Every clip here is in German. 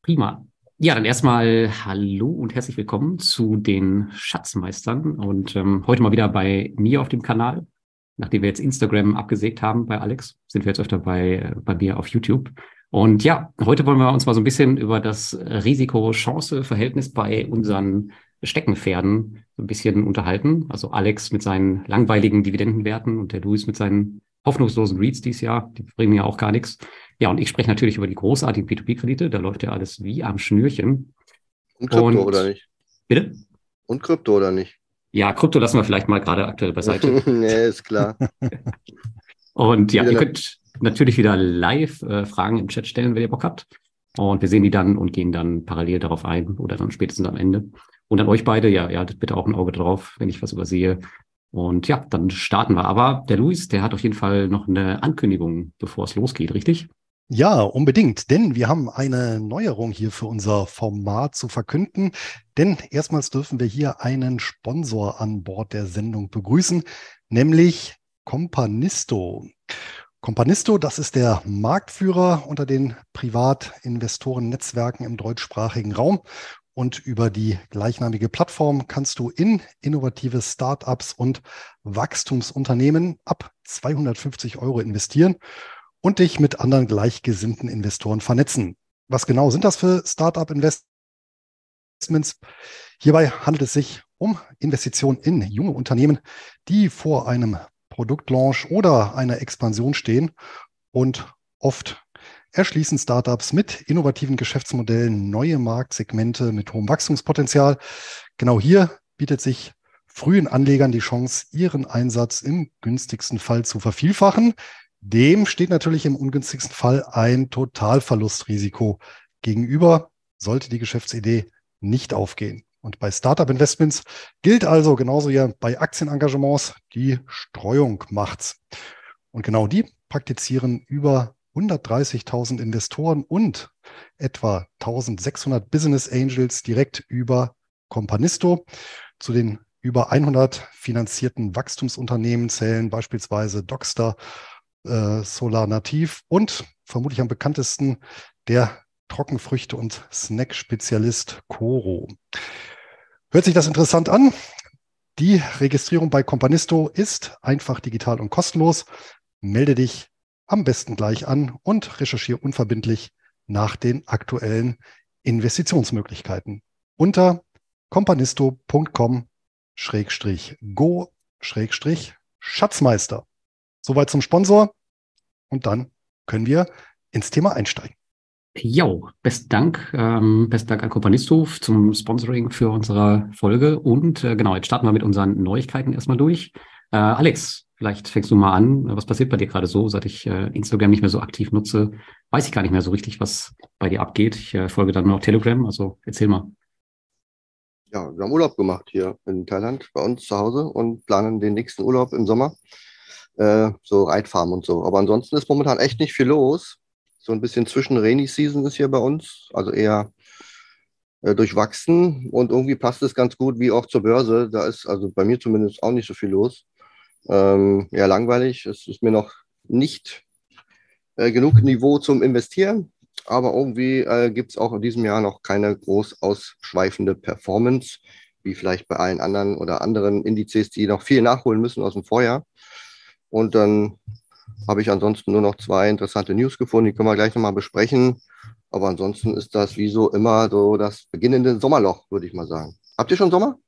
Prima. Ja, dann erstmal hallo und herzlich willkommen zu den Schatzmeistern und heute mal wieder bei mir auf dem Kanal. Nachdem wir jetzt Instagram abgesägt haben bei Alex, sind wir jetzt öfter bei mir auf YouTube. Und ja, heute wollen wir uns mal so ein bisschen über das Risiko-Chance-Verhältnis bei unseren Steckenpferden so ein bisschen unterhalten. Also Alex mit seinen langweiligen Dividendenwerten und der Luis mit seinen hoffnungslosen REITs dieses Jahr. Die bringen ja auch gar nichts. Ja, und ich spreche natürlich über die großartigen P2P-Kredite. Da läuft ja alles wie am Schnürchen. Und Krypto oder Und nicht? bitte? Und Krypto oder nicht? Ja, Krypto lassen wir vielleicht mal gerade aktuell beiseite. Nee, ist klar. Und ja, Wieder ihr eine, könnt natürlich wieder live Fragen im Chat stellen, wenn ihr Bock habt. Und wir sehen die dann und gehen dann parallel darauf ein oder dann spätestens am Ende. Und an euch beide, ja, ihr haltet bitte auch ein Auge drauf, wenn ich was übersehe. Und ja, dann starten wir. Aber der Luis, der hat auf jeden Fall noch eine Ankündigung, bevor es losgeht, richtig? Ja, unbedingt, denn wir haben eine Neuerung hier für unser Format zu verkünden. Denn erstmals dürfen wir hier einen Sponsor an Bord der Sendung begrüßen, nämlich Companisto. Companisto, das ist der Marktführer unter den Privatinvestoren-Netzwerken im deutschsprachigen Raum. Und über die gleichnamige Plattform kannst du in innovative Startups und Wachstumsunternehmen ab 250 Euro investieren und dich mit anderen gleichgesinnten Investoren vernetzen. Was genau sind das für Startup-Investments? Hierbei handelt es sich um Investitionen in junge Unternehmen, die vor einem Produktlaunch oder einer Expansion stehen, und oft erschließen Startups mit innovativen Geschäftsmodellen neue Marktsegmente mit hohem Wachstumspotenzial. Genau hier bietet sich frühen Anlegern die Chance, ihren Einsatz im günstigsten Fall zu vervielfachen. Dem steht natürlich im ungünstigsten Fall ein Totalverlustrisiko gegenüber, sollte die Geschäftsidee nicht aufgehen. Und bei Startup-Investments gilt also genauso wie bei Aktienengagements, die Streuung macht's. Und genau die praktizieren über 130.000 Investoren und etwa 1.600 Business Angels direkt über Companisto. Zu den über 100 finanzierten Wachstumsunternehmen zählen beispielsweise Doxter, Solar Nativ und vermutlich am bekanntesten der Trockenfrüchte- und Snack-Spezialist Coro. Hört sich das interessant an? Die Registrierung bei Companisto ist einfach, digital und kostenlos. Melde dich am besten gleich an und recherchiere unverbindlich nach den aktuellen Investitionsmöglichkeiten unter companisto.com/go/Schatzmeister. Soweit zum Sponsor, und dann können wir ins Thema einsteigen. Jo, besten Dank an Companisto zum Sponsoring für unsere Folge. Und genau, jetzt starten wir mit unseren Neuigkeiten erstmal durch. Alex, vielleicht fängst du mal an. Was passiert bei dir gerade so? Seit ich Instagram nicht mehr so aktiv nutze, weiß ich gar nicht mehr so richtig, was bei dir abgeht. Ich folge dann nur auf Telegram, also erzähl mal. ja, wir haben Urlaub gemacht hier in Thailand bei uns zu Hause und planen den nächsten Urlaub im Sommer. So Reitfarmen und so. Aber ansonsten ist momentan echt nicht viel los. So ein bisschen zwischen Rainy Season ist hier bei uns, also eher durchwachsen und irgendwie passt es ganz gut wie auch zur Börse. Da ist also bei mir zumindest auch nicht so viel los. Ja, langweilig. Es ist mir noch nicht genug Niveau zum Investieren, aber irgendwie gibt es auch in diesem Jahr noch keine groß ausschweifende Performance, wie vielleicht bei allen anderen oder anderen Indizes, die noch viel nachholen müssen aus dem Vorjahr. Und dann habe ich ansonsten nur noch zwei interessante News gefunden, die können wir gleich nochmal besprechen. Aber ansonsten ist das wie so immer so das beginnende Sommerloch, würde ich mal sagen. Habt ihr schon Sommer?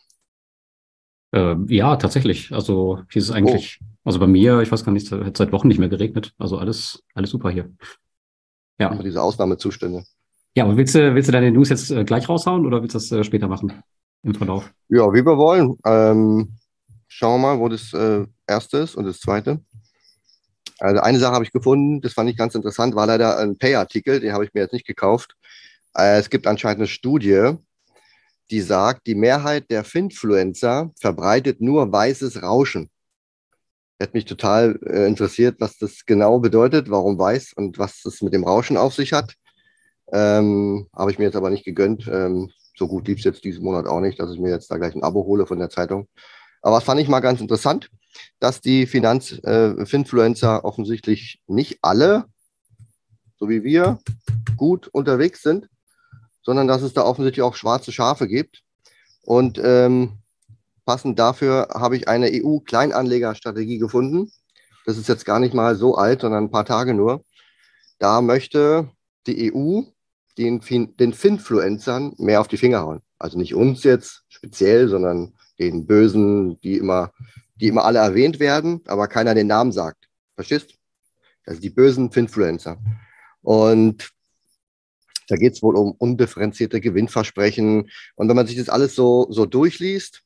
Ja, tatsächlich. Also hier ist es Oh, eigentlich, also bei mir, ich weiß gar nicht, es hat seit Wochen nicht mehr geregnet. Also alles super hier. Ja. immer diese Ausnahmezustände. Ja, aber willst du deine News jetzt gleich raushauen oder willst du das später machen im Verlauf? Ja, wie wir wollen. Schauen wir mal, wo das erste ist und das zweite. Also eine Sache habe ich gefunden, das fand ich ganz interessant, war leider ein Pay-Artikel, den habe ich mir jetzt nicht gekauft. Es gibt anscheinend eine Studie, die sagt, die Mehrheit der Finfluencer verbreitet nur weißes Rauschen. Hätte mich total interessiert, was das genau bedeutet, warum weiß und was das mit dem Rauschen auf sich hat. Habe ich mir jetzt aber nicht gegönnt. So gut lief es jetzt diesen Monat auch nicht, dass ich mir jetzt da gleich ein Abo hole von der Zeitung. Aber das fand ich mal ganz interessant, dass die Finfluencer offensichtlich nicht alle, so wie wir, gut unterwegs sind. sondern dass es da offensichtlich auch schwarze Schafe gibt. Und passend dafür habe ich eine EU-Kleinanlegerstrategie gefunden. Das ist jetzt gar nicht mal so alt, sondern ein paar Tage nur. Da möchte die EU den Finfluencern mehr auf die Finger hauen. Also nicht uns jetzt speziell, sondern den Bösen, die immer alle erwähnt werden, aber keiner den Namen sagt. Verstehst? Also die bösen Finfluencer. Und da geht es wohl um undifferenzierte Gewinnversprechen. Und wenn man sich das alles so durchliest,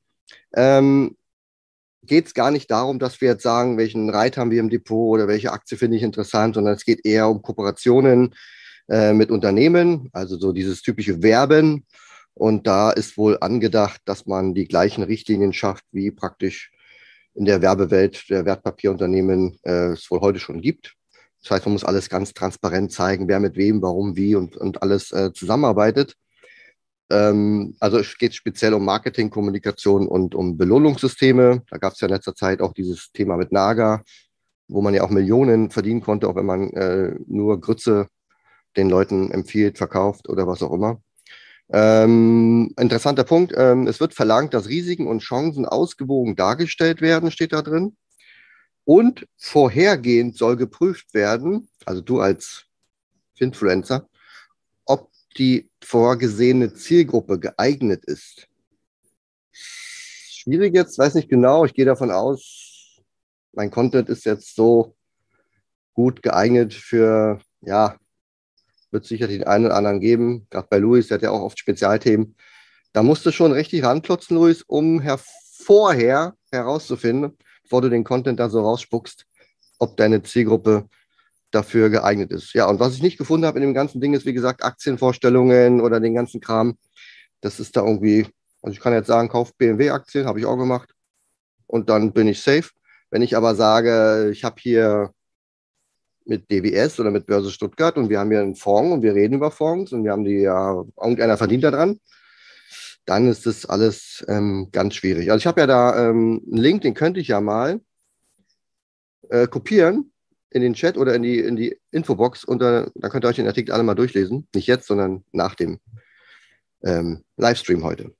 geht es gar nicht darum, dass wir jetzt sagen, welchen Reit haben wir im Depot oder welche Aktie finde ich interessant, sondern es geht eher um Kooperationen mit Unternehmen, also so dieses typische Werben. Und da ist wohl angedacht, dass man die gleichen Richtlinien schafft, wie praktisch in der Werbewelt der Wertpapierunternehmen es wohl heute schon gibt. Das heißt, man muss alles ganz transparent zeigen, wer mit wem, warum, wie und alles zusammenarbeitet. Also es geht speziell um Marketing, Kommunikation und um Belohnungssysteme. Da gab es ja in letzter Zeit auch dieses Thema mit Naga, wo man ja auch Millionen verdienen konnte, auch wenn man nur Grütze den Leuten empfiehlt, verkauft oder was auch immer. Interessanter Punkt. Es wird verlangt, dass Risiken und Chancen ausgewogen dargestellt werden, steht da drin. Und vorhergehend soll geprüft werden, also du als Influencer, ob die vorgesehene Zielgruppe geeignet ist. Schwierig jetzt, weiß nicht genau. Ich gehe davon aus, mein Content ist jetzt so gut geeignet für, ja, wird sicher den einen oder anderen geben. Gerade bei Luis, der hat ja auch oft Spezialthemen. Da musst du schon richtig ranklotzen, Luis, um vorher herauszufinden, bevor du den Content da so rausspuckst, ob deine Zielgruppe dafür geeignet ist. Ja, und was ich nicht gefunden habe in dem ganzen Ding ist, wie gesagt, Aktienvorstellungen oder den ganzen Kram. Das ist da irgendwie, also ich kann jetzt sagen, kauf BMW-Aktien, habe ich auch gemacht. Und dann bin ich safe. Wenn ich aber sage, ich habe hier mit DWS oder mit Börse Stuttgart und wir haben hier einen Fonds und wir reden über Fonds und wir haben die, ja, irgendeiner verdient daran, dann ist das alles ganz schwierig. Also ich habe ja da einen Link, den könnte ich ja mal kopieren in den Chat oder in die Infobox und dann könnt ihr euch den Artikel alle mal durchlesen. Nicht jetzt, sondern nach dem Livestream heute.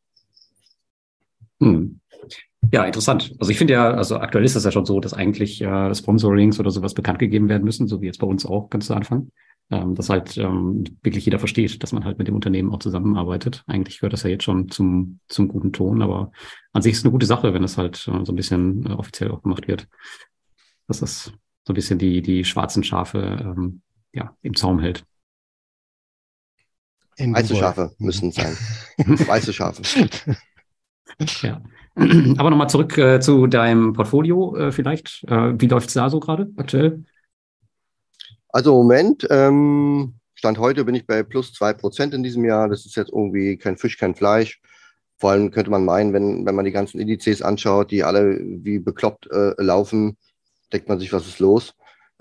Ja, interessant. Also ich finde ja, also aktuell ist das ja schon so, dass eigentlich Sponsorings oder sowas bekannt gegeben werden müssen, so wie jetzt bei uns auch ganz zu Anfang. Dass halt wirklich jeder versteht, dass man halt mit dem Unternehmen auch zusammenarbeitet. Eigentlich gehört das ja jetzt schon zum guten Ton, aber an sich ist es eine gute Sache, wenn es halt so ein bisschen offiziell auch gemacht wird. Dass das so ein bisschen die schwarzen Schafe im Zaum hält. Weiße Schafe müssen es sein. Weiße Schafe. Ja. Aber nochmal zurück zu deinem Portfolio vielleicht. Wie läuft es da so gerade aktuell? Also im Moment, Stand heute bin ich bei plus 2% in diesem Jahr. Das ist jetzt irgendwie kein Fisch, kein Fleisch. Vor allem könnte man meinen, wenn man die ganzen Indizes anschaut, die alle wie bekloppt laufen, denkt man sich, was ist los?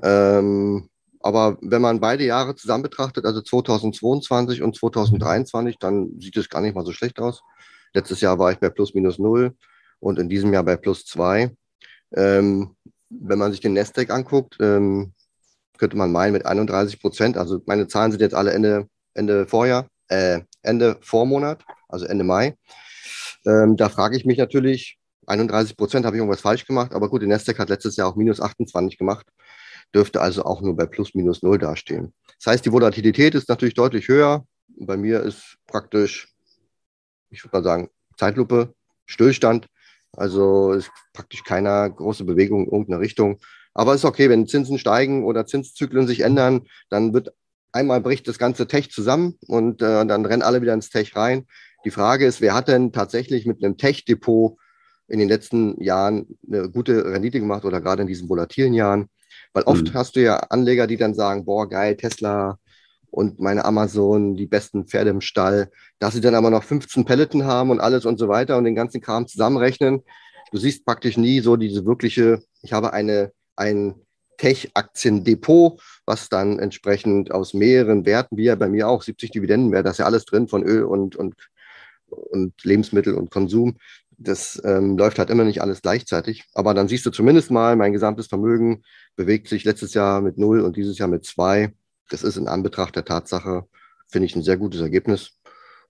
Aber wenn man beide Jahre zusammen betrachtet, also 2022 und 2023, dann sieht es gar nicht mal so schlecht aus. Letztes Jahr war ich bei plus minus 0 und in diesem Jahr bei plus 2. Wenn man sich den Nasdaq anguckt, könnte man meinen mit 31%, also meine Zahlen sind jetzt alle Ende Vormonat, also Ende Mai. Da frage ich mich natürlich, 31% habe ich irgendwas falsch gemacht, aber gut, der Nasdaq hat letztes Jahr auch minus 28 gemacht, dürfte also auch nur bei plus minus 0 dastehen. Das heißt, die Volatilität ist natürlich deutlich höher. Bei mir ist praktisch, ich würde mal sagen, Zeitlupe, Stillstand. Also ist praktisch keine große Bewegung in irgendeine Richtung. Aber ist okay, wenn Zinsen steigen oder Zinszyklen sich ändern, dann wird einmal bricht das ganze Tech zusammen und dann rennen alle wieder ins Tech rein. Die Frage ist, wer hat denn tatsächlich mit einem Tech-Depot in den letzten Jahren eine gute Rendite gemacht oder gerade in diesen volatilen Jahren? Weil oft hast du ja Anleger, die dann sagen, boah, geil, Tesla und meine Amazon, die besten Pferde im Stall, dass sie dann aber noch 15 Peloton haben und alles und so weiter und den ganzen Kram zusammenrechnen. Du siehst praktisch nie so diese wirkliche, ich habe ein Tech-Aktiendepot, was dann entsprechend aus mehreren Werten, wie ja bei mir auch, 70 Dividendenwerte, da ist ja alles drin von Öl und Lebensmittel und Konsum. Das läuft halt immer nicht alles gleichzeitig. Aber dann siehst du zumindest mal, mein gesamtes Vermögen bewegt sich letztes Jahr mit 0 und dieses Jahr mit 2. Das ist in Anbetracht der Tatsache, finde ich, ein sehr gutes Ergebnis.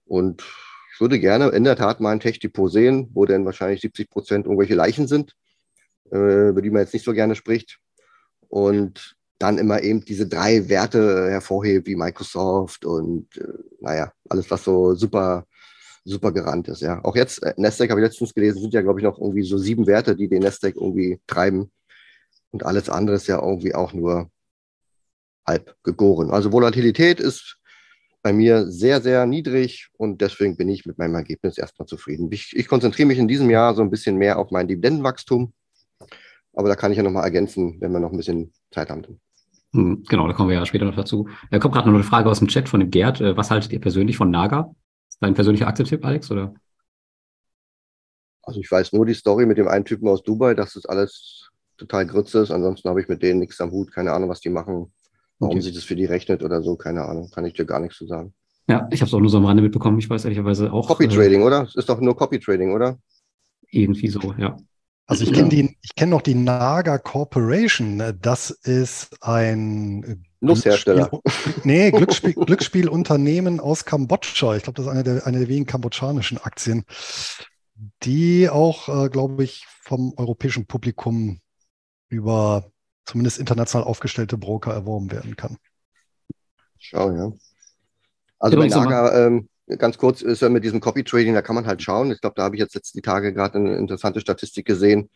Und ich würde gerne in der Tat mal ein Tech-Depot sehen, wo dann wahrscheinlich 70% irgendwelche Leichen sind, über die man jetzt nicht so gerne spricht. Und dann immer eben diese 3 Werte hervorhebt, wie Microsoft und naja, alles, was so super, super gerannt ist. Ja. Auch jetzt, Nasdaq habe ich letztens gelesen, sind ja, glaube ich, noch irgendwie so 7 Werte, die den Nasdaq irgendwie treiben. Und alles andere ist ja irgendwie auch nur halb gegoren. Also Volatilität ist bei mir sehr, sehr niedrig und deswegen bin ich mit meinem Ergebnis erstmal zufrieden. Ich konzentriere mich in diesem Jahr so ein bisschen mehr auf mein Dividendenwachstum, aber da kann ich ja nochmal ergänzen, wenn wir noch ein bisschen Zeit haben. Genau, da kommen wir ja später noch dazu. Da kommt gerade noch eine Frage aus dem Chat von dem Gerd. Was haltet ihr persönlich von Naga? Ist dein persönlicher Aktientipp, Alex, oder? Also ich weiß nur die Story mit dem einen Typen aus Dubai, dass das alles total Grütze ist. Ansonsten habe ich mit denen nichts am Hut, keine Ahnung, was die machen, warum sich das für die rechnet oder so, keine Ahnung, kann ich dir gar nichts zu sagen. Ja, ich habe es auch nur so am Rande mitbekommen. Ich weiß ehrlicherweise auch. Copy Trading, oder? Es ist doch nur Copy Trading, oder? Irgendwie so, ja. Also ich kenne noch die Naga Corporation. Das ist ein Nusshersteller. Glücksspielunternehmen aus Kambodscha. Ich glaube, das ist eine der wenigen kambodschanischen Aktien, die auch, glaube ich, vom europäischen Publikum über zumindest international aufgestellte Broker erworben werden kann. Schau, ja. Also bei Naga, ganz kurz, ist ja mit diesem Copy Trading, da kann man halt schauen. Ich glaube, da habe ich jetzt die Tage gerade eine interessante Statistik gesehen.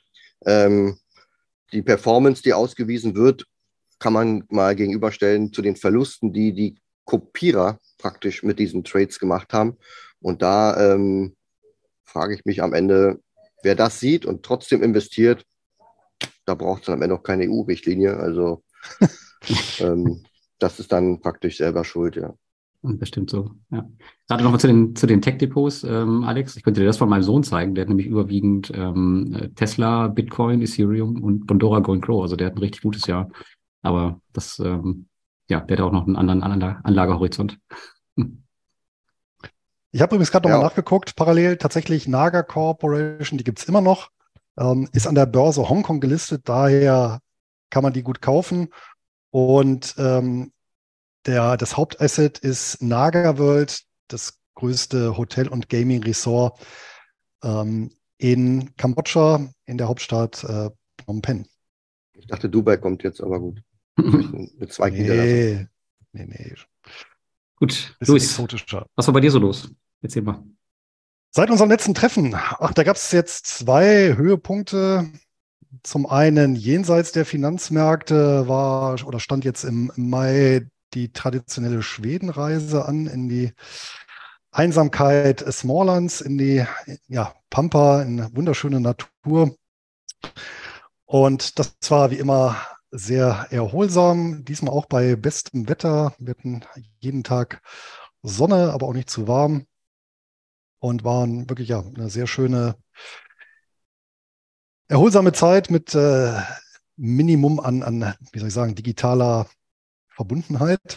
Die Performance, die ausgewiesen wird, kann man mal gegenüberstellen zu den Verlusten, die die Kopierer praktisch mit diesen Trades gemacht haben. Und da frage ich mich am Ende, wer das sieht und trotzdem investiert, da braucht es dann am Ende auch keine EU-Richtlinie. Also das ist dann praktisch selber schuld, ja. Bestimmt so, ja. Gerade nochmal zu den Tech-Depots, Alex. Ich könnte dir das von meinem Sohn zeigen. Der hat nämlich überwiegend Tesla, Bitcoin, Ethereum und Bondora Go and Grow. Also der hat ein richtig gutes Jahr. Aber das, der hat auch noch einen anderen Anlagehorizont. Ich habe übrigens gerade nochmal nachgeguckt, parallel tatsächlich Naga Corporation, die gibt es immer noch, ist an der Börse Hongkong gelistet, daher kann man die gut kaufen. Und das Hauptasset ist Naga World, das größte Hotel- und Gaming-Resort in Kambodscha, in der Hauptstadt Phnom Penh. Ich dachte, Dubai kommt jetzt, aber gut. Eine Zweigniederlassung. Nee. Gut, Luis, was war bei dir so los? Erzähl mal. Seit unserem letzten Treffen, da gab es jetzt 2 Höhepunkte. Zum einen jenseits der Finanzmärkte stand jetzt im Mai die traditionelle Schwedenreise an in die Einsamkeit Smalllands, in die Pampa, in wunderschöne Natur. Und das war wie immer sehr erholsam, diesmal auch bei bestem Wetter. Wir hatten jeden Tag Sonne, aber auch nicht zu warm und waren wirklich eine sehr schöne, erholsame Zeit mit Minimum an, wie soll ich sagen, digitaler Verbundenheit.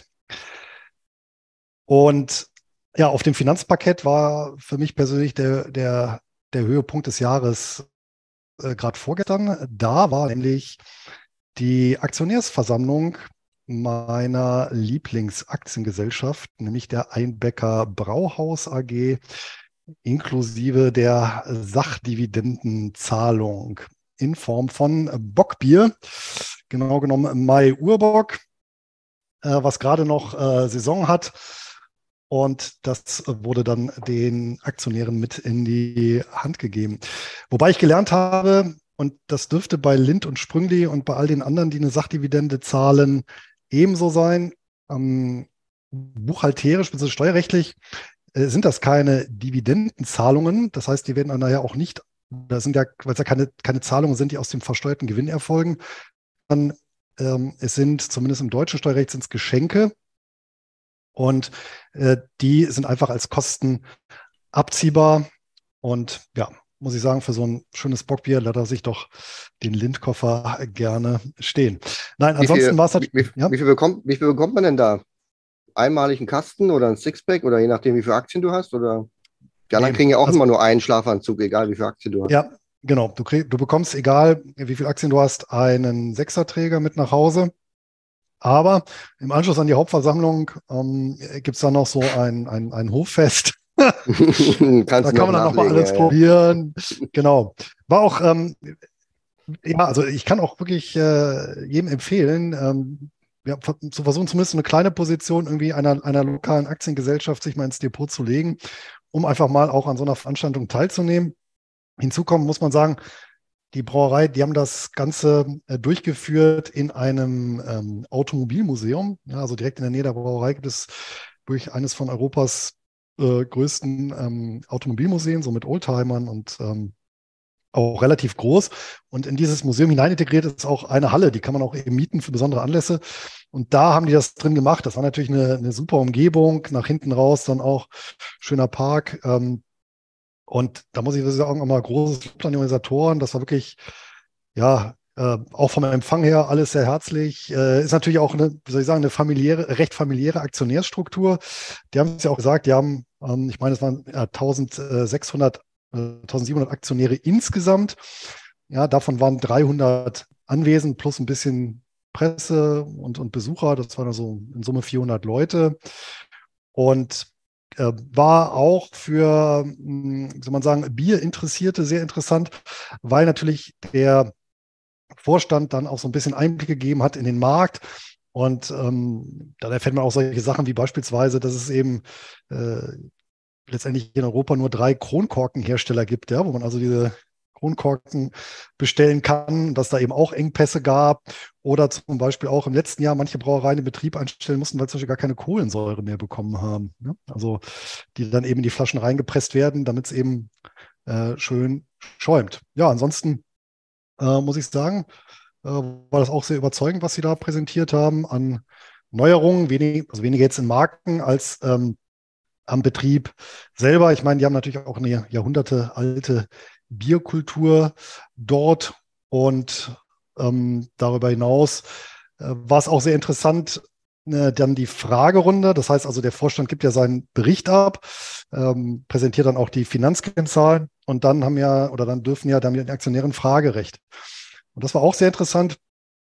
Und ja, auf dem Finanzparkett war für mich persönlich der Höhepunkt des Jahres gerade vorgestern. Da war nämlich die Aktionärsversammlung meiner Lieblingsaktiengesellschaft, nämlich der Einbecker Brauhaus AG, inklusive der Sachdividendenzahlung in Form von Bockbier, genau genommen Mai Urbock, was gerade noch Saison hat. Und das wurde dann den Aktionären mit in die Hand gegeben. Wobei ich gelernt habe, und das dürfte bei Lindt und Sprüngli und bei all den anderen, die eine Sachdividende zahlen, ebenso sein. Buchhalterisch bzw. steuerrechtlich sind das keine Dividendenzahlungen. Das heißt, die werden dann nachher auch nicht, das sind ja, weil es ja keine Zahlungen sind, die aus dem versteuerten Gewinn erfolgen. Es sind, zumindest im deutschen Steuerrecht, sind es Geschenke. Und die sind einfach als Kosten abziehbar. Und ja, muss ich sagen, für so ein schönes Bockbier lässt er sich doch den Lindt-Koffer gerne stehen. Nein, ansonsten war es halt. Wie viel bekommt man denn da? Einmalig einen Kasten oder ein Sixpack oder je nachdem, wie viele Aktien du hast? Oder die anderen kriegen ja auch immer nur einen Schlafanzug, egal wie viele Aktien du hast. Ja, genau. Du bekommst, egal wie viele Aktien du hast, einen Sechserträger mit nach Hause. Aber im Anschluss an die Hauptversammlung gibt es dann noch so ein Hoffest, Kannst Da kann man dann nochmal alles probieren. Genau. War auch, ja, also ich kann auch wirklich jedem empfehlen, ja, zu versuchen, zumindest eine kleine Position irgendwie einer lokalen Aktiengesellschaft sich mal ins Depot zu legen, um einfach mal auch an so einer Veranstaltung teilzunehmen. Hinzu kommen muss man sagen, die Brauerei, die haben das Ganze durchgeführt in einem Automobilmuseum. Ja, also direkt in der Nähe der Brauerei gibt es durch eines von Europas größten Automobilmuseen, so mit Oldtimern und auch relativ groß. Und in dieses Museum hinein integriert ist auch eine Halle, die kann man auch eben mieten für besondere Anlässe. Und da haben die das drin gemacht. Das war natürlich eine super Umgebung. Nach hinten raus dann auch schöner Park. Und da muss ich sagen, auch mal großes Lob an die Organisatoren. Das war wirklich, ja, auch vom Empfang her alles sehr herzlich. Ist natürlich auch eine, wie soll ich sagen, eine recht familiäre Aktionärsstruktur. Die haben es ja auch gesagt, die haben, ich meine, es waren 1700 Aktionäre insgesamt. Ja, davon waren 300 anwesend plus ein bisschen Presse und Besucher. Das waren also in Summe 400 Leute. Und war auch für, wie soll man sagen, Bierinteressierte sehr interessant, weil natürlich der Vorstand dann auch so ein bisschen Einblick gegeben hat in den Markt. Und dann erfährt man auch solche Sachen wie beispielsweise, dass es eben letztendlich in Europa nur 3 Kronkorkenhersteller gibt, ja, wo man also diese Kronkorken bestellen kann, dass da eben auch Engpässe gab oder zum Beispiel auch im letzten Jahr manche Brauereien in Betrieb einstellen mussten, weil zum Beispiel gar keine Kohlensäure mehr bekommen haben. Ne? Also die dann eben in die Flaschen reingepresst werden, damit es eben schön schäumt. Ja, ansonsten muss ich sagen, war das auch sehr überzeugend, was Sie da präsentiert haben an Neuerungen, also weniger jetzt in Marken als am Betrieb selber. Ich meine, die haben natürlich auch eine jahrhundertealte Bierkultur dort und darüber hinaus war es auch sehr interessant, dann die Fragerunde. Das heißt also, der Vorstand gibt ja seinen Bericht ab, präsentiert dann auch die Finanzkennzahlen und dann dann die Aktionäre ein Fragerecht. Und das war auch sehr interessant,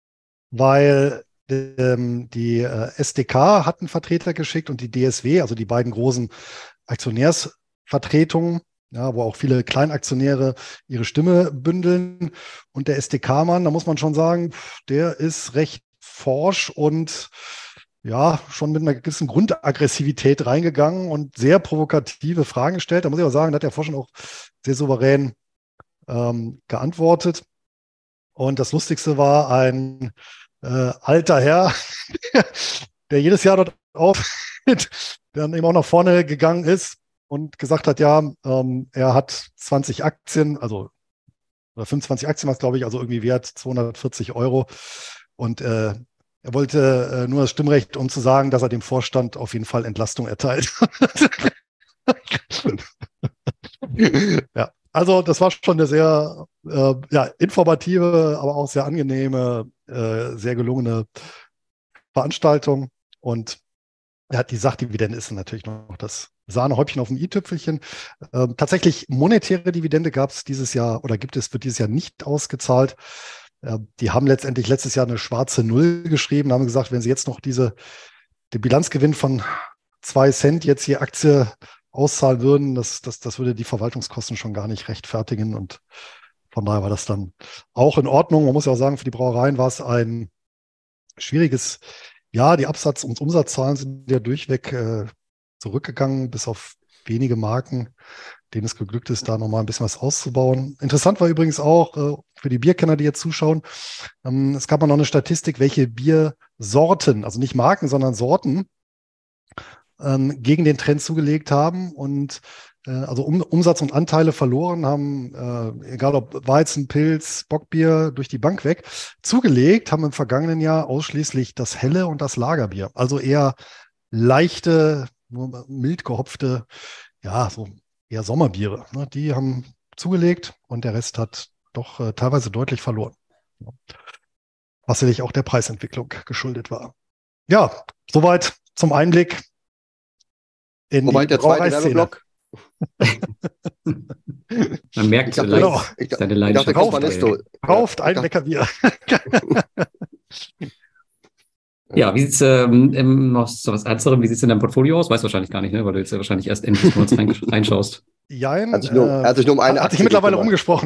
weil die SDK hat einen Vertreter geschickt und die DSW, also die beiden großen Aktionärsvertretungen, ja, wo auch viele Kleinaktionäre ihre Stimme bündeln. Und der SDK-Mann, da muss man schon sagen, der ist recht forsch und ja, schon mit einer gewissen Grundaggressivität reingegangen und sehr provokative Fragen gestellt. Da muss ich auch sagen, da hat der Vorstand auch sehr souverän geantwortet. Und das Lustigste war ein alter Herr, der jedes Jahr dort auftritt, der dann eben auch nach vorne gegangen ist und gesagt hat, ja, er hat 20 Aktien, also oder 25 Aktien war es, glaube ich, also irgendwie wert 240 Euro. Und er wollte nur das Stimmrecht, um zu sagen, dass er dem Vorstand auf jeden Fall Entlastung erteilt. Ja, also das war schon eine sehr informative, aber auch sehr angenehme, sehr gelungene Veranstaltung. Und ja, die Sachdividende ist natürlich noch das Sahnehäubchen auf dem i-Tüpfelchen. Tatsächlich monetäre Dividende gab es dieses Jahr oder wird dieses Jahr nicht ausgezahlt. Die haben letztendlich letztes Jahr eine schwarze Null geschrieben, haben gesagt, wenn sie jetzt noch den Bilanzgewinn von 2 Cent jetzt je Aktie auszahlen würden, das würde die Verwaltungskosten schon gar nicht rechtfertigen. Und von daher war das dann auch in Ordnung. Man muss ja auch sagen, für die Brauereien war es ein schwieriges Jahr. Die Absatz- und Umsatzzahlen sind ja durchweg zurückgegangen, bis auf wenige Marken, denen es geglückt ist, da nochmal ein bisschen was auszubauen. Interessant war übrigens auch für die Bierkenner, die jetzt zuschauen, es gab mal noch eine Statistik, welche Biersorten, also nicht Marken, sondern Sorten, gegen den Trend zugelegt haben und also Umsatz und Anteile verloren haben, egal ob Weizen, Pilz, Bockbier, durch die Bank weg. Zugelegt haben im vergangenen Jahr ausschließlich das Helle und das Lagerbier. Also eher leichte, nur mild gehopfte, ja, so eher Sommerbiere. Ne? Die haben zugelegt und der Rest hat doch teilweise deutlich verloren. Ja. Was sicherlich auch der Preisentwicklung geschuldet war. Ja, soweit zum Einblick in Wobei die der zweite Brauereiszene. Werbeblock. Man merkt Ich dachte, seine Leidenschaft. Kaufmann ist so. Kauft ein Leckerbier. Ja, wie sieht's noch so was Ernsterem, wie sieht's in deinem Portfolio aus? Weißt du wahrscheinlich gar nicht, ne? Weil du jetzt ja wahrscheinlich erst Ende des Monats reinschaust. Jein, Er hat sich nur um eine hat sich Aktie mittlerweile gekümmert. umgesprochen.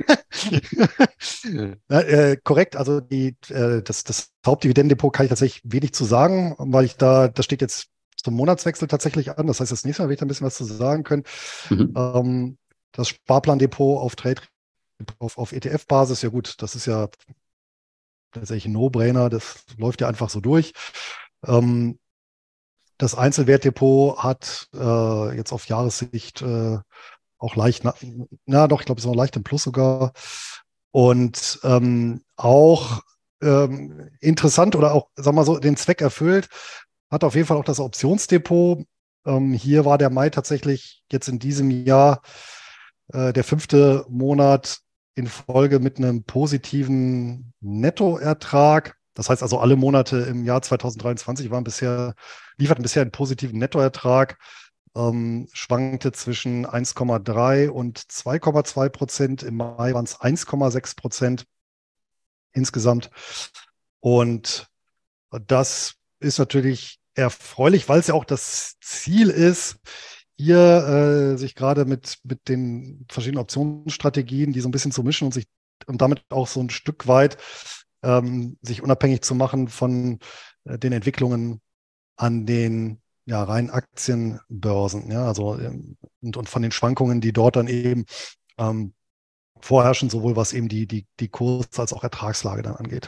Korrekt, also das Hauptdividendendepot kann ich tatsächlich wenig zu sagen, weil das steht jetzt zum Monatswechsel tatsächlich an. Das heißt, das nächste Mal werde ich da ein bisschen was zu sagen können. Mhm. Das Sparplandepot auf Trade, auf ETF-Basis, ja gut, das ist ja tatsächlich ein No-Brainer, das läuft ja einfach so durch. Das Einzelwertdepot hat jetzt auf Jahressicht auch leicht, doch, ich glaube, es ist noch leicht im Plus sogar. Und auch interessant oder auch, sagen wir mal so, den Zweck erfüllt, hat auf jeden Fall auch das Optionsdepot. Hier war der Mai tatsächlich jetzt in diesem Jahr der 5. Monat in Folge mit einem positiven Nettoertrag. Das heißt also, alle Monate im Jahr 2023 lieferten bisher einen positiven Nettoertrag, schwankte zwischen 1,3 und 2,2%. Im Mai waren es 1,6% insgesamt. Und das ist natürlich erfreulich, weil es ja auch das Ziel ist, hier sich gerade mit den verschiedenen Optionsstrategien, die so ein bisschen zu mischen und damit auch so ein Stück weit sich unabhängig zu machen von den Entwicklungen an den reinen Aktienbörsen, ja, also und von den Schwankungen, die dort dann eben vorherrschen, sowohl was eben die Kurs- als auch Ertragslage dann angeht.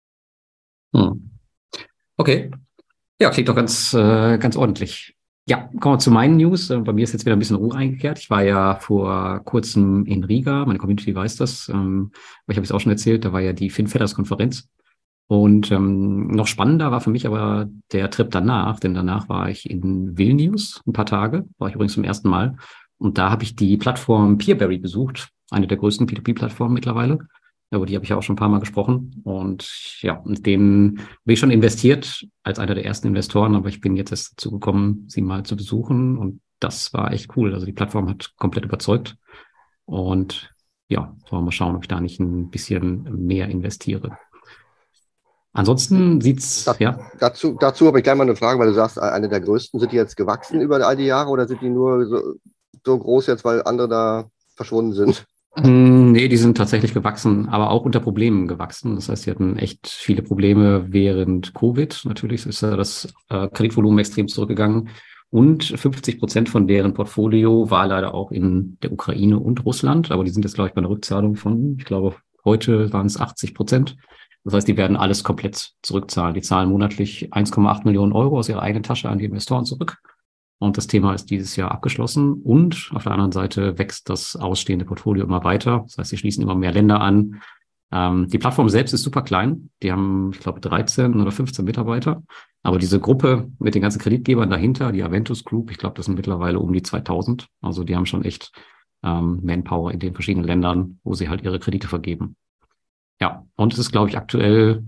Okay. Ja, klingt doch ganz ordentlich. Ja, kommen wir zu meinen News. Bei mir ist jetzt wieder ein bisschen Ruhe eingekehrt. Ich war ja vor kurzem in Riga, meine Community weiß das, aber ich habe es auch schon erzählt, da war ja die FinFetters-Konferenz. Und noch spannender war für mich aber der Trip danach, denn danach war ich in Vilnius ein paar Tage, war ich übrigens zum ersten Mal. Und da habe ich die Plattform Peerberry besucht, eine der größten P2P-Plattformen mittlerweile. Über die habe ich ja auch schon ein paar Mal gesprochen. Und ja, mit denen bin ich schon investiert als einer der ersten Investoren, aber ich bin jetzt erst dazu gekommen, sie mal zu besuchen. Und das war echt cool. Also die Plattform hat komplett überzeugt. Und ja, wollen wir mal schauen, ob ich da nicht ein bisschen mehr investiere. Ansonsten sieht's, ja. Dazu habe ich gleich mal eine Frage, weil du sagst, eine der größten. Sind die jetzt gewachsen über all die Jahre oder sind die nur so groß jetzt, weil andere da verschwunden sind? Nee, die sind tatsächlich gewachsen, aber auch unter Problemen gewachsen. Das heißt, sie hatten echt viele Probleme während Covid. Natürlich ist ja das Kreditvolumen extrem zurückgegangen. Und 50% von deren Portfolio war leider auch in der Ukraine und Russland. Aber die sind jetzt, glaube ich, bei einer Rückzahlung von, ich glaube, heute waren es 80%. Das heißt, die werden alles komplett zurückzahlen. Die zahlen monatlich 1,8 Millionen Euro aus ihrer eigenen Tasche an die Investoren zurück. Und das Thema ist dieses Jahr abgeschlossen. Und auf der anderen Seite wächst das ausstehende Portfolio immer weiter. Das heißt, sie schließen immer mehr Länder an. Die Plattform selbst ist super klein. Die haben, ich glaube, 13 oder 15 Mitarbeiter. Aber diese Gruppe mit den ganzen Kreditgebern dahinter, die Aventus Group, ich glaube, das sind mittlerweile um die 2000. Also die haben schon echt Manpower in den verschiedenen Ländern, wo sie halt ihre Kredite vergeben. Ja, und es ist, glaube ich, aktuell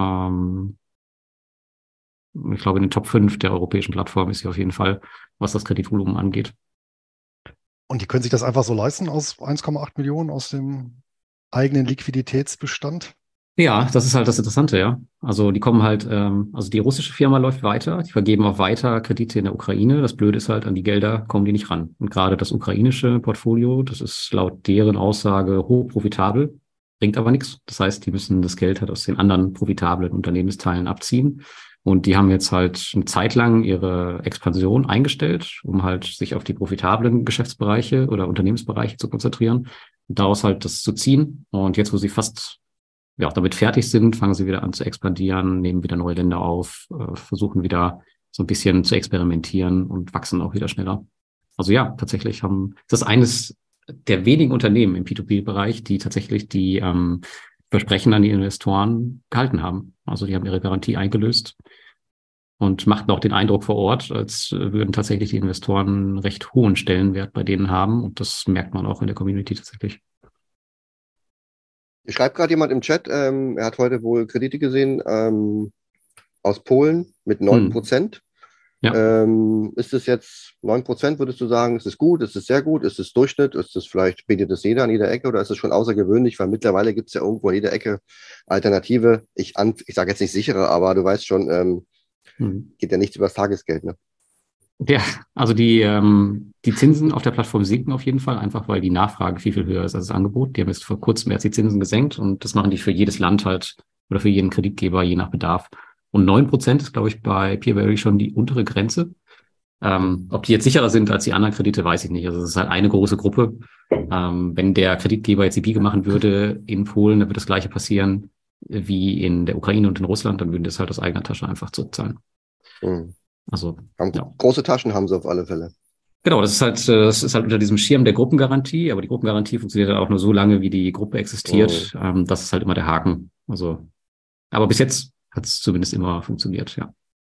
ich glaube, in den Top 5 der europäischen Plattformen ist sie auf jeden Fall, was das Kreditvolumen angeht. Und die können sich das einfach so leisten aus 1,8 Millionen aus dem eigenen Liquiditätsbestand? Ja, das ist halt das Interessante, ja. Also die kommen halt, also die russische Firma läuft weiter, die vergeben auch weiter Kredite in der Ukraine. Das Blöde ist halt, an die Gelder kommen die nicht ran. Und gerade das ukrainische Portfolio, das ist laut deren Aussage hoch profitabel, bringt aber nichts. Das heißt, die müssen das Geld halt aus den anderen profitablen Unternehmensteilen abziehen. Und die haben jetzt halt eine Zeit lang ihre Expansion eingestellt, um halt sich auf die profitablen Geschäftsbereiche oder Unternehmensbereiche zu konzentrieren und daraus halt das zu ziehen. Und jetzt, wo sie fast damit fertig sind, fangen sie wieder an zu expandieren, nehmen wieder neue Länder auf, versuchen wieder so ein bisschen zu experimentieren und wachsen auch wieder schneller. Also ja, tatsächlich das ist eines der wenigen Unternehmen im P2P-Bereich, die tatsächlich die Versprechen an die Investoren gehalten haben. Also die haben ihre Garantie eingelöst und machten auch den Eindruck vor Ort, als würden tatsächlich die Investoren einen recht hohen Stellenwert bei denen haben. Und das merkt man auch in der Community tatsächlich. Schreibt gerade jemand im Chat, er hat heute wohl Kredite gesehen aus Polen mit 9%. Ja. Ist es jetzt 9%, würdest du sagen, ist es gut, ist es sehr gut, ist es Durchschnitt, ist es vielleicht, bietet es jeder an jeder Ecke oder ist es schon außergewöhnlich, weil mittlerweile gibt es ja irgendwo in jeder Ecke Alternative. Ich sage jetzt nicht sichere, aber du weißt schon, Mhm. geht ja nichts über das Tagesgeld, ne? Ja, also die Zinsen auf der Plattform sinken auf jeden Fall, einfach weil die Nachfrage viel, viel höher ist als das Angebot. Die haben jetzt vor kurzem erst die Zinsen gesenkt und das machen die für jedes Land halt oder für jeden Kreditgeber je nach Bedarf. Und 9% ist, glaube ich, bei Peerberry schon die untere Grenze. Ob die jetzt sicherer sind als die anderen Kredite, weiß ich nicht. Also es ist halt eine große Gruppe. Wenn der Kreditgeber jetzt die Biege machen würde in Polen, dann würde das Gleiche passieren wie in der Ukraine und in Russland, dann würden das halt aus eigener Tasche einfach zurückzahlen. Hm. Also, ja. Große Taschen haben sie auf alle Fälle. Genau, das ist halt unter diesem Schirm der Gruppengarantie, aber die Gruppengarantie funktioniert halt auch nur so lange, wie die Gruppe Hm. existiert. Das ist halt immer der Haken. Also, aber bis jetzt hat es zumindest immer funktioniert, ja.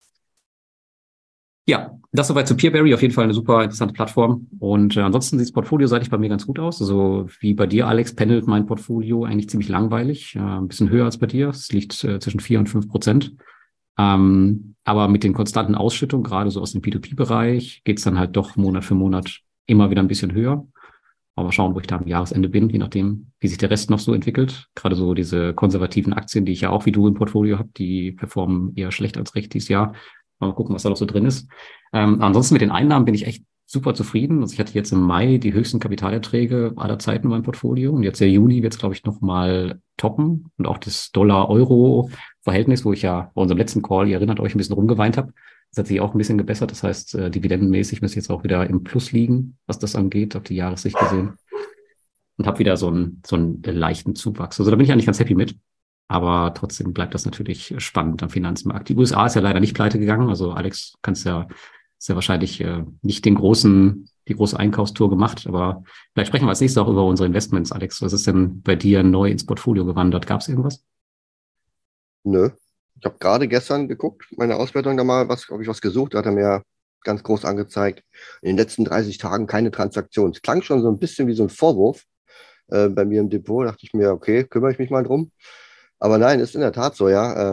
Ja, das soweit zu Peerberry, auf jeden Fall eine super interessante Plattform. Und ansonsten sieht das portfolioseitig bei mir ganz gut aus. Also wie bei dir, Alex, pendelt mein Portfolio eigentlich ziemlich langweilig. Ein bisschen höher als bei dir. Es liegt zwischen 4 und 5%. Aber mit den konstanten Ausschüttungen, gerade so aus dem P2P-Bereich, geht's dann halt doch Monat für Monat immer wieder ein bisschen höher. Aber mal schauen, wo ich da am Jahresende bin, je nachdem, wie sich der Rest noch so entwickelt. Gerade so diese konservativen Aktien, die ich ja auch wie du im Portfolio habe, die performen eher schlecht als recht dieses Jahr. Mal gucken, was da noch so drin ist. Ansonsten mit den Einnahmen bin ich echt super zufrieden. Also ich hatte jetzt im Mai die höchsten Kapitalerträge aller Zeiten in meinem Portfolio. Und jetzt der Juni wird es, glaube ich, noch mal toppen. Und auch das Dollar-Euro-Verhältnis, wo ich ja bei unserem letzten Call, ihr erinnert euch, ein bisschen rumgeweint habe, das hat sich auch ein bisschen gebessert. Das heißt, dividendenmäßig müsste ich jetzt auch wieder im Plus liegen, was das angeht, auf die Jahressicht gesehen. Und habe wieder so einen leichten Zuwachs. Also da bin ich eigentlich ganz happy mit. Aber trotzdem bleibt das natürlich spannend am Finanzmarkt. Die USA ist ja leider nicht pleite gegangen. Also Alex, ist ja wahrscheinlich nicht die große Einkaufstour gemacht. Aber vielleicht sprechen wir als nächstes auch über unsere Investments, Alex. Was ist denn bei dir neu ins Portfolio gewandert? Gab es irgendwas? Nö. Ich habe gerade gestern geguckt, meine Auswertung da mal, ob ich was gesucht, da hat er mir ganz groß angezeigt. In den letzten 30 Tagen keine Transaktion. Es klang schon so ein bisschen wie so ein Vorwurf bei mir im Depot. Dachte ich mir, okay, kümmere ich mich mal drum. Aber nein, ist in der Tat so, ja.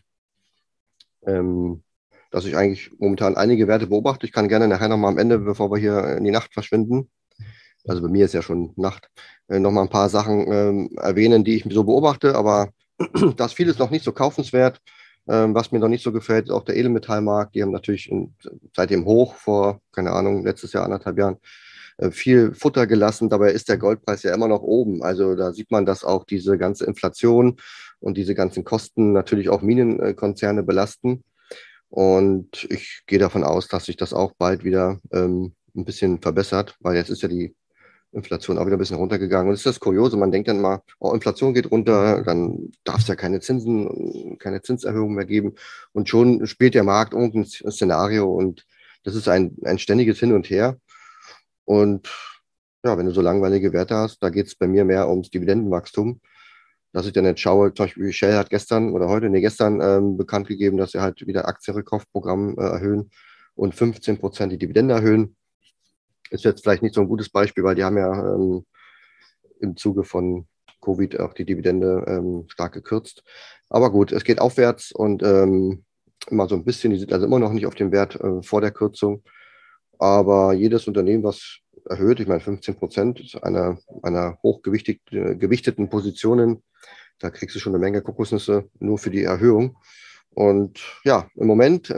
Ähm, Dass ich eigentlich momentan einige Werte beobachte. Ich kann gerne nachher nochmal am Ende, bevor wir hier in die Nacht verschwinden, also bei mir ist ja schon Nacht, nochmal ein paar Sachen erwähnen, die ich so beobachte, aber da ist vieles noch nicht so kaufenswert. Was mir noch nicht so gefällt, ist auch der Edelmetallmarkt. Die haben natürlich seit dem Hoch vor, keine Ahnung, letztes Jahr, 1,5 Jahren, viel Futter gelassen. Dabei ist der Goldpreis ja immer noch oben. Also da sieht man, dass auch diese ganze Inflation und diese ganzen Kosten natürlich auch Minenkonzerne belasten. Und ich gehe davon aus, dass sich das auch bald wieder ein bisschen verbessert, weil jetzt ist ja die Inflation auch wieder ein bisschen runtergegangen. Und das ist das Kuriose, man denkt dann mal, oh, Inflation geht runter, dann darf es ja keine keine Zinserhöhung mehr geben. Und schon spielt der Markt irgendein Szenario und das ist ein ständiges Hin und Her. Und ja, wenn du so langweilige Werte hast, da geht es bei mir mehr ums Dividendenwachstum, dass ich dann jetzt schaue, zum Beispiel Shell hat gestern oder heute, nee, gestern bekannt gegeben, dass sie halt wieder Aktienrückkaufprogramm erhöhen und 15% die Dividende erhöhen. Ist jetzt vielleicht nicht so ein gutes Beispiel, weil die haben ja im Zuge von Covid auch die Dividende stark gekürzt. Aber gut, es geht aufwärts und immer so ein bisschen, die sind also immer noch nicht auf dem Wert vor der Kürzung. Aber jedes Unternehmen, was erhöht, ich meine 15% einer gewichteten Positionen, da kriegst du schon eine Menge Kokosnüsse nur für die Erhöhung. Und ja, im Moment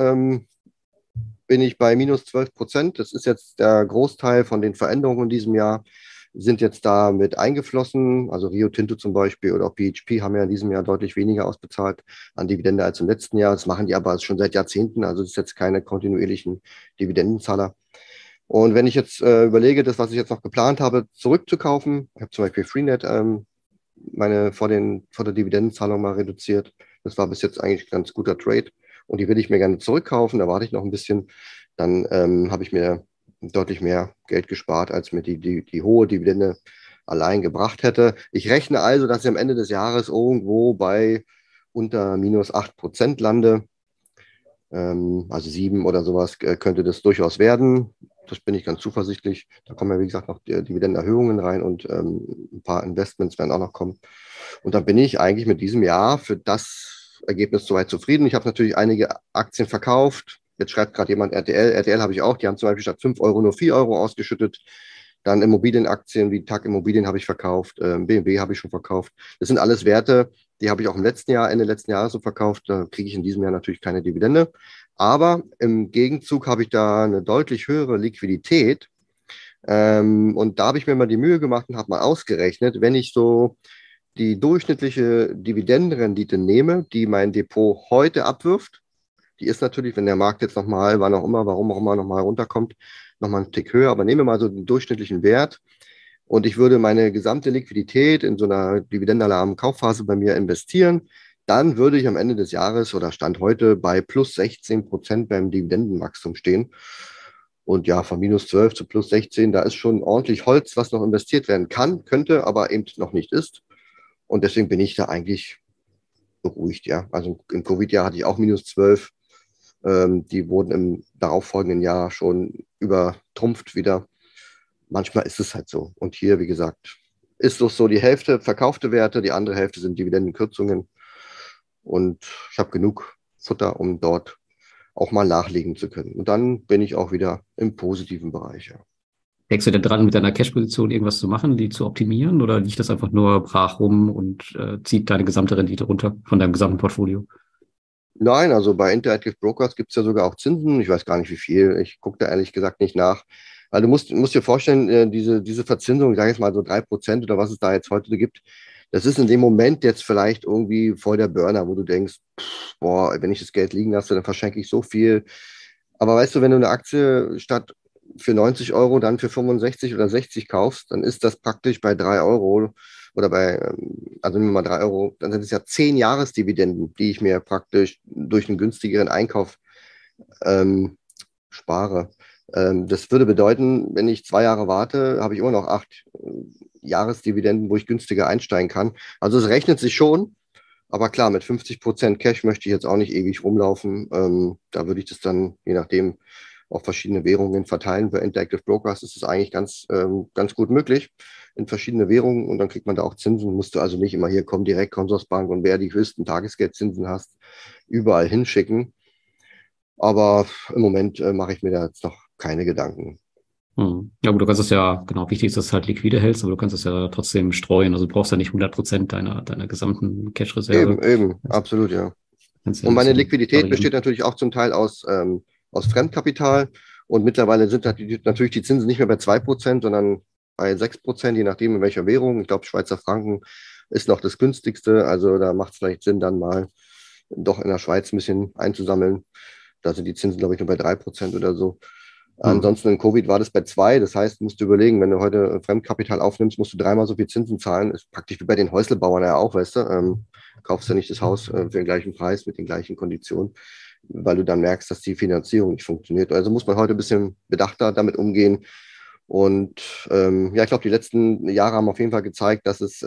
bin ich bei minus 12%. Das ist jetzt der Großteil von den Veränderungen in diesem Jahr, sind jetzt da mit eingeflossen. Also Rio Tinto zum Beispiel oder auch BHP haben ja in diesem Jahr deutlich weniger ausbezahlt an Dividende als im letzten Jahr. Das machen die aber schon seit Jahrzehnten. Also das ist jetzt keine kontinuierlichen Dividendenzahler. Und wenn ich jetzt überlege, das, was ich jetzt noch geplant habe, zurückzukaufen, ich habe zum Beispiel Freenet meine vor der Dividendenzahlung mal reduziert. Das war bis jetzt eigentlich ein ganz guter Trade. Und die will ich mir gerne zurückkaufen. Da warte ich noch ein bisschen. Dann habe ich mir deutlich mehr Geld gespart, als mir die hohe Dividende allein gebracht hätte. Ich rechne also, dass ich am Ende des Jahres irgendwo bei unter minus 8% lande. Also 7 oder sowas könnte das durchaus werden. Das bin ich ganz zuversichtlich. Da kommen ja, wie gesagt, noch Dividendenerhöhungen rein und ein paar Investments werden auch noch kommen. Und dann bin ich eigentlich mit diesem Jahr für das Ergebnis soweit zufrieden. Ich habe natürlich einige Aktien verkauft, Jetzt schreibt gerade jemand RTL. RTL habe ich auch. Die haben zum Beispiel statt 5 Euro nur 4 Euro ausgeschüttet. Dann Immobilienaktien wie TAG Immobilien habe ich verkauft. BMW habe ich schon verkauft. Das sind alles Werte, die habe ich auch im letzten Jahr, Ende letzten Jahres so verkauft. Da kriege ich in diesem Jahr natürlich keine Dividende. Aber im Gegenzug habe ich da eine deutlich höhere Liquidität. Und da habe ich mir mal die Mühe gemacht und habe mal ausgerechnet, wenn ich so die durchschnittliche Dividendenrendite nehme, die mein Depot heute abwirft, die ist natürlich, wenn der Markt jetzt nochmal, wann auch immer, warum auch immer, nochmal runterkommt, nochmal einen Tick höher. Aber nehmen wir mal so den durchschnittlichen Wert und ich würde meine gesamte Liquidität in so einer dividendenalarmen Kaufphase bei mir investieren, dann würde ich am Ende des Jahres oder Stand heute bei plus 16% beim Dividendenwachstum stehen. Und ja, von minus 12 zu plus 16, da ist schon ordentlich Holz, was noch investiert werden kann, könnte, aber eben noch nicht ist. Und deswegen bin ich da eigentlich beruhigt, ja. Also im Covid-Jahr hatte ich auch minus 12. Die wurden im darauffolgenden Jahr schon übertrumpft wieder. Manchmal ist es halt so. Und hier, wie gesagt, ist doch so die Hälfte verkaufte Werte, die andere Hälfte sind Dividendenkürzungen. Und ich habe genug Futter, um dort auch mal nachlegen zu können. Und dann bin ich auch wieder im positiven Bereich. Ja. Denkst du denn dran, mit deiner Cash-Position irgendwas zu machen, die zu optimieren? Oder liegt das einfach nur brach rum und zieht deine gesamte Rendite runter von deinem gesamten Portfolio? Nein, also bei Interactive Brokers gibt es ja sogar auch Zinsen. Ich weiß gar nicht, wie viel. Ich gucke da ehrlich gesagt nicht nach. Weil du musst dir vorstellen, diese Verzinsung, ich sage jetzt mal so 3% oder was es da jetzt heute gibt, das ist in dem Moment jetzt vielleicht irgendwie voll der Burner, wo du denkst, boah, wenn ich das Geld liegen lasse, dann verschenke ich so viel. Aber weißt du, wenn du eine Aktie statt für 90 Euro dann für 65 oder 60 kaufst, dann ist das praktisch bei 3 Euro oder also nehmen wir mal 3 Euro, dann sind es ja 10 Jahresdividenden, die ich mir praktisch durch einen günstigeren Einkauf ähm, spare. Das würde bedeuten, wenn ich 2 Jahre warte, habe ich immer noch 8 Jahresdividenden, wo ich günstiger einsteigen kann. Also es rechnet sich schon, aber klar, mit 50% Cash möchte ich jetzt auch nicht ewig rumlaufen. Da würde ich das dann, je nachdem, auf verschiedene Währungen verteilen. Bei Interactive Brokers ist es eigentlich ganz gut möglich in verschiedene Währungen und dann kriegt man da auch Zinsen. Musst du also nicht immer hier kommen, direkt Consorsbank und wer die höchsten Tagesgeldzinsen hast, überall hinschicken. Aber im Moment mache ich mir da jetzt noch keine Gedanken. Ja, gut, du kannst es ja, genau, wichtig ist, dass du halt liquide hältst, aber du kannst es ja trotzdem streuen. Also du brauchst ja nicht 100% deiner gesamten Cash-Reserve. Eben, Das absolut, ja. kannst ja Und ein meine bisschen Liquidität besteht variieren. natürlich auch zum Teil aus Fremdkapital. Und mittlerweile sind natürlich die Zinsen nicht mehr bei 2%, sondern bei 6%, je nachdem in welcher Währung. Ich glaube, Schweizer Franken ist noch das günstigste. Also da macht es vielleicht Sinn, dann mal doch in der Schweiz ein bisschen einzusammeln. Da sind die Zinsen, glaube ich, nur bei 3% oder so. Hm. Ansonsten in Covid war das bei 2. Das heißt, musst du überlegen, wenn du heute Fremdkapital aufnimmst, musst du dreimal so viel Zinsen zahlen. Ist praktisch wie bei den Häuslebauern ja auch, weißt du. Kaufst du nicht das Haus für den gleichen Preis mit den gleichen Konditionen, weil du dann merkst, dass die Finanzierung nicht funktioniert. Also muss man heute ein bisschen bedachter damit umgehen. Und ja, ich glaube, die letzten Jahre haben auf jeden Fall gezeigt, dass es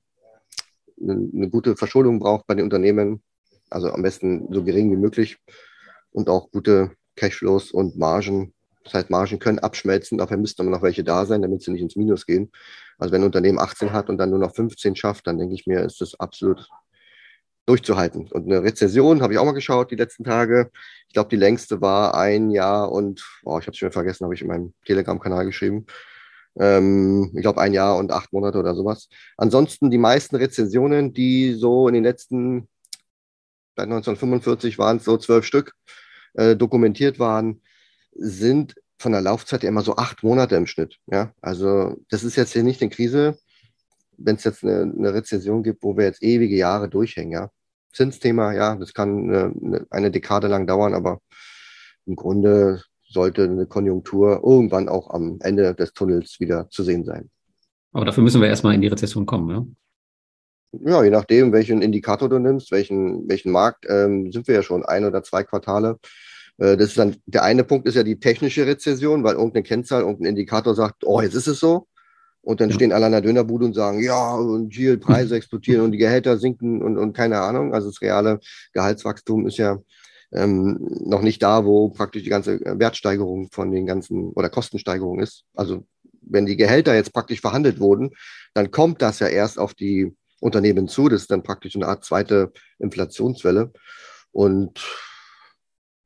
eine gute Verschuldung braucht bei den Unternehmen. Also am besten so gering wie möglich und auch gute Cashflows und Margen. Das heißt, Margen können abschmelzen, dafür müssten aber noch welche da sein, damit sie nicht ins Minus gehen. Also wenn ein Unternehmen 18 hat und dann nur noch 15 schafft, dann denke ich mir, ist das absolut durchzuhalten. Und eine Rezession habe ich auch mal geschaut die letzten Tage. Ich glaube, die längste war 1 Jahr und, oh, ich habe es schon vergessen, habe ich in meinem Telegram-Kanal geschrieben. Ich glaube, 1 Jahr und 8 Monate oder sowas. Ansonsten die meisten Rezessionen, die so in den letzten, seit 1945 waren es so 12 Stück, dokumentiert waren, sind von der Laufzeit ja immer so 8 Monate im Schnitt. Ja? Also das ist jetzt hier nicht eine Krise, wenn es jetzt eine Rezession gibt, wo wir jetzt ewige Jahre durchhängen. Ja? Zinsthema, ja, das kann eine Dekade lang dauern, aber im Grunde sollte eine Konjunktur irgendwann auch am Ende des Tunnels wieder zu sehen sein. Aber dafür müssen wir erstmal in die Rezession kommen, ja? Ja, je nachdem, welchen Indikator du nimmst, welchen Markt, sind wir ja schon 1 oder 2 Quartale. Das ist dann, der eine Punkt ist ja die technische Rezession, weil irgendeine Kennzahl, irgendein Indikator sagt, oh, jetzt ist es so. Und dann Ja. stehen alle an der Dönerbude und sagen, ja, und hier Preise explodieren und die Gehälter sinken und keine Ahnung. Also das reale Gehaltswachstum ist ja noch nicht da, wo praktisch die ganze Wertsteigerung von den ganzen oder Kostensteigerung ist. Also wenn die Gehälter jetzt praktisch verhandelt wurden, dann kommt das ja erst auf die Unternehmen zu. Das ist dann praktisch eine Art zweite Inflationswelle. Und ja,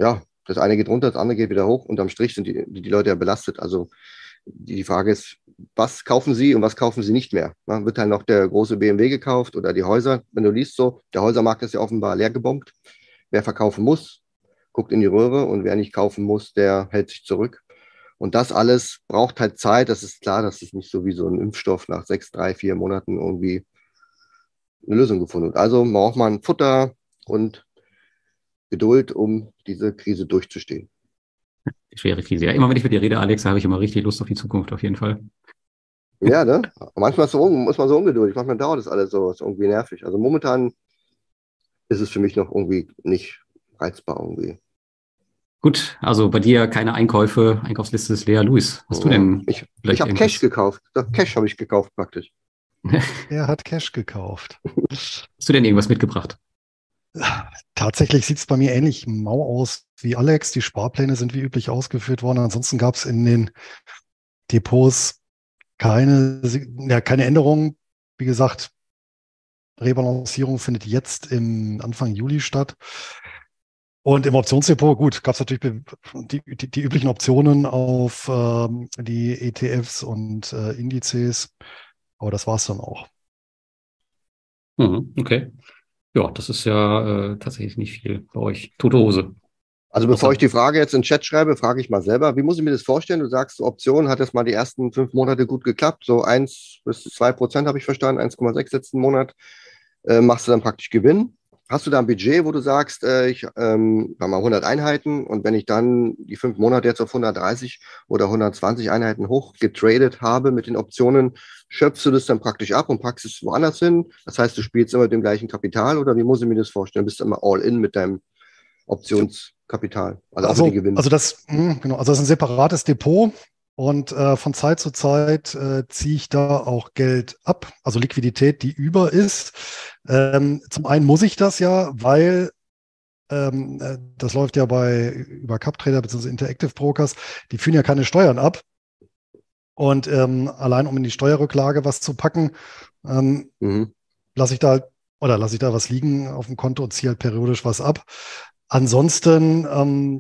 Das eine geht runter, das andere geht wieder hoch. Unterm Strich sind die Leute ja belastet. Also die Frage ist, was kaufen sie und was kaufen sie nicht mehr? Na, wird halt noch der große BMW gekauft oder die Häuser? Wenn du liest so, der Häusermarkt ist ja offenbar leer gebombt. Wer verkaufen muss, guckt in die Röhre und wer nicht kaufen muss, der hält sich zurück. Und das alles braucht halt Zeit. Das ist klar, das ist nicht so wie so ein Impfstoff nach 6, 3, 4 Monaten irgendwie eine Lösung gefunden wird. Also braucht man Futter und Geduld, um diese Krise durchzustehen. Die schwere Krise. Ja, immer wenn ich mit dir rede, Alex, habe ich immer richtig Lust auf die Zukunft, auf jeden Fall. Ja, ne? Manchmal ist man so ungeduldig, manchmal dauert das alles so, ist irgendwie nervig. Also momentan ist es für mich noch irgendwie nicht reizbar irgendwie. Gut, also bei dir keine Einkäufe, Einkaufsliste ist leer. Luis, hast du Ja. denn Ich vielleicht habe Cash gekauft. Cash habe ich gekauft praktisch. Er hat Cash gekauft. Hast du denn irgendwas mitgebracht? Tatsächlich sieht es bei mir ähnlich mau aus wie Alex. Die Sparpläne sind wie üblich ausgeführt worden. Ansonsten gab es in den Depots keine Änderungen. Wie gesagt, Rebalancierung findet jetzt im Anfang Juli statt. Und im Optionsdepot, gut, gab es natürlich die üblichen Optionen auf die ETFs und Indizes. Aber das war es dann auch. Mhm, okay. Ja, das ist ja tatsächlich nicht viel bei euch. Tote Hose. Also bevor ich die Frage jetzt in den Chat schreibe, frage ich mal selber, wie muss ich mir das vorstellen? Du sagst, Option hat jetzt mal die ersten 5 Monate gut geklappt, so 1-2% habe ich verstanden, 1,6 letzten Monat, machst du dann praktisch Gewinn. Hast du da ein Budget, wo du sagst, ich habe mal 100 Einheiten und wenn ich dann die 5 Monate jetzt auf 130 oder 120 Einheiten hochgetradet habe mit den Optionen, schöpfst du das dann praktisch ab und packst es woanders hin? Das heißt, du spielst immer mit dem gleichen Kapital oder wie muss ich mir das vorstellen? Bist du immer all in mit deinem Optionskapital, also auch für die Gewinne. Also das ist ein separates Depot und von Zeit zu Zeit ziehe ich da auch Geld ab, also Liquidität, die über ist. Zum einen muss ich das ja, weil das läuft ja über CapTrader bzw. Interactive Brokers, die führen ja keine Steuern ab. Und allein um in die Steuerrücklage was zu packen, lasse ich da was liegen auf dem Konto und ziehe halt periodisch was ab. Ansonsten,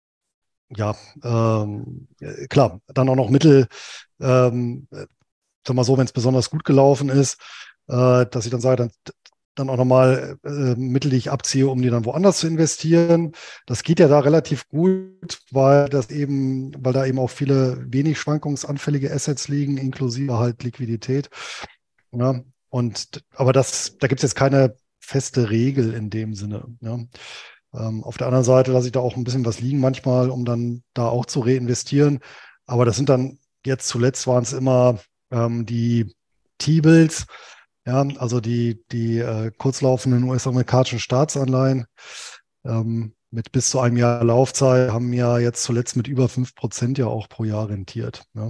klar, dann auch noch Mittel, sag mal so, wenn es besonders gut gelaufen ist, dass ich dann sage, dann auch nochmal Mittel, die ich abziehe, um die dann woanders zu investieren. Das geht ja da relativ gut, weil da eben auch viele wenig schwankungsanfällige Assets liegen, inklusive halt Liquidität. Ja, aber da gibt es jetzt keine feste Regel in dem Sinne. Ja. Auf der anderen Seite lasse ich da auch ein bisschen was liegen manchmal, um dann da auch zu reinvestieren. Aber das sind dann zuletzt waren es immer die T-Bills, ja, also die kurzlaufenden US-amerikanischen Staatsanleihen mit bis zu einem Jahr Laufzeit haben ja jetzt zuletzt mit über 5% ja auch pro Jahr rentiert. Ja,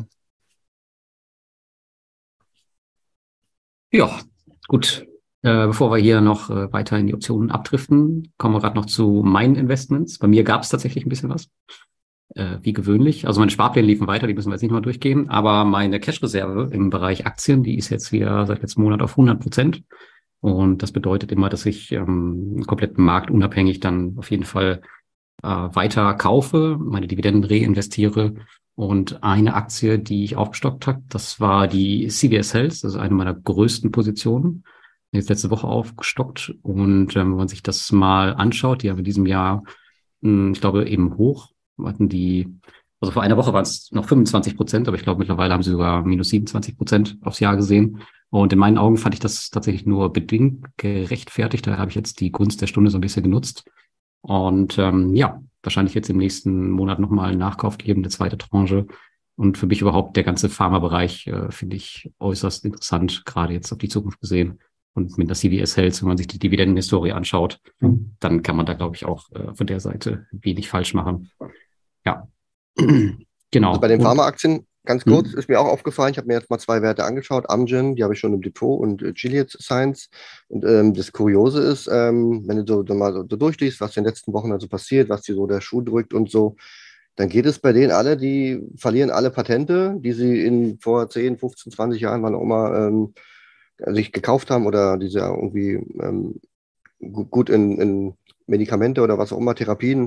Ja, gut. Bevor wir hier noch weiter in die Optionen abdriften, kommen wir gerade noch zu meinen Investments. Bei mir gab es tatsächlich ein bisschen was, wie gewöhnlich. Also meine Sparpläne liefen weiter, die müssen wir jetzt nicht mal durchgehen. Aber meine Cash-Reserve im Bereich Aktien, die ist jetzt wieder seit letztem Monat auf 100%. Und das bedeutet immer, dass ich komplett marktunabhängig dann auf jeden Fall weiter kaufe, meine Dividenden reinvestiere. Und eine Aktie, die ich aufgestockt habe, das war die CVS Health, das ist eine meiner größten Positionen. Jetzt letzte Woche aufgestockt. Und wenn man sich das mal anschaut, die haben in diesem Jahr, ich glaube, eben hoch, also vor einer Woche waren es noch 25%, aber ich glaube, mittlerweile haben sie sogar minus 27% aufs Jahr gesehen. Und in meinen Augen fand ich das tatsächlich nur bedingt gerechtfertigt. Da habe ich jetzt die Gunst der Stunde so ein bisschen genutzt. Und wahrscheinlich jetzt im nächsten Monat nochmal einen Nachkauf geben, eine zweite Tranche. Und für mich überhaupt der ganze Pharmabereich finde ich äußerst interessant, gerade jetzt auf die Zukunft gesehen. Und mit der CVS Health, wenn man sich die Dividendenhistorie anschaut, dann kann man da, glaube ich, auch von der Seite wenig falsch machen. Ja, genau. Also bei den Pharmaaktien, ganz kurz, ist mir auch aufgefallen, ich habe mir jetzt mal 2 Werte angeschaut, Amgen, die habe ich schon im Depot und Gilead Science. Und das Kuriose ist, wenn du mal so durchliest, was in den letzten Wochen also passiert, was dir so der Schuh drückt und so, dann geht es bei denen alle, die verlieren alle Patente, die sie vor 10, 15, 20 Jahren, wann auch immer, sich gekauft haben oder die sie irgendwie gut in Medikamente oder was auch immer, Therapien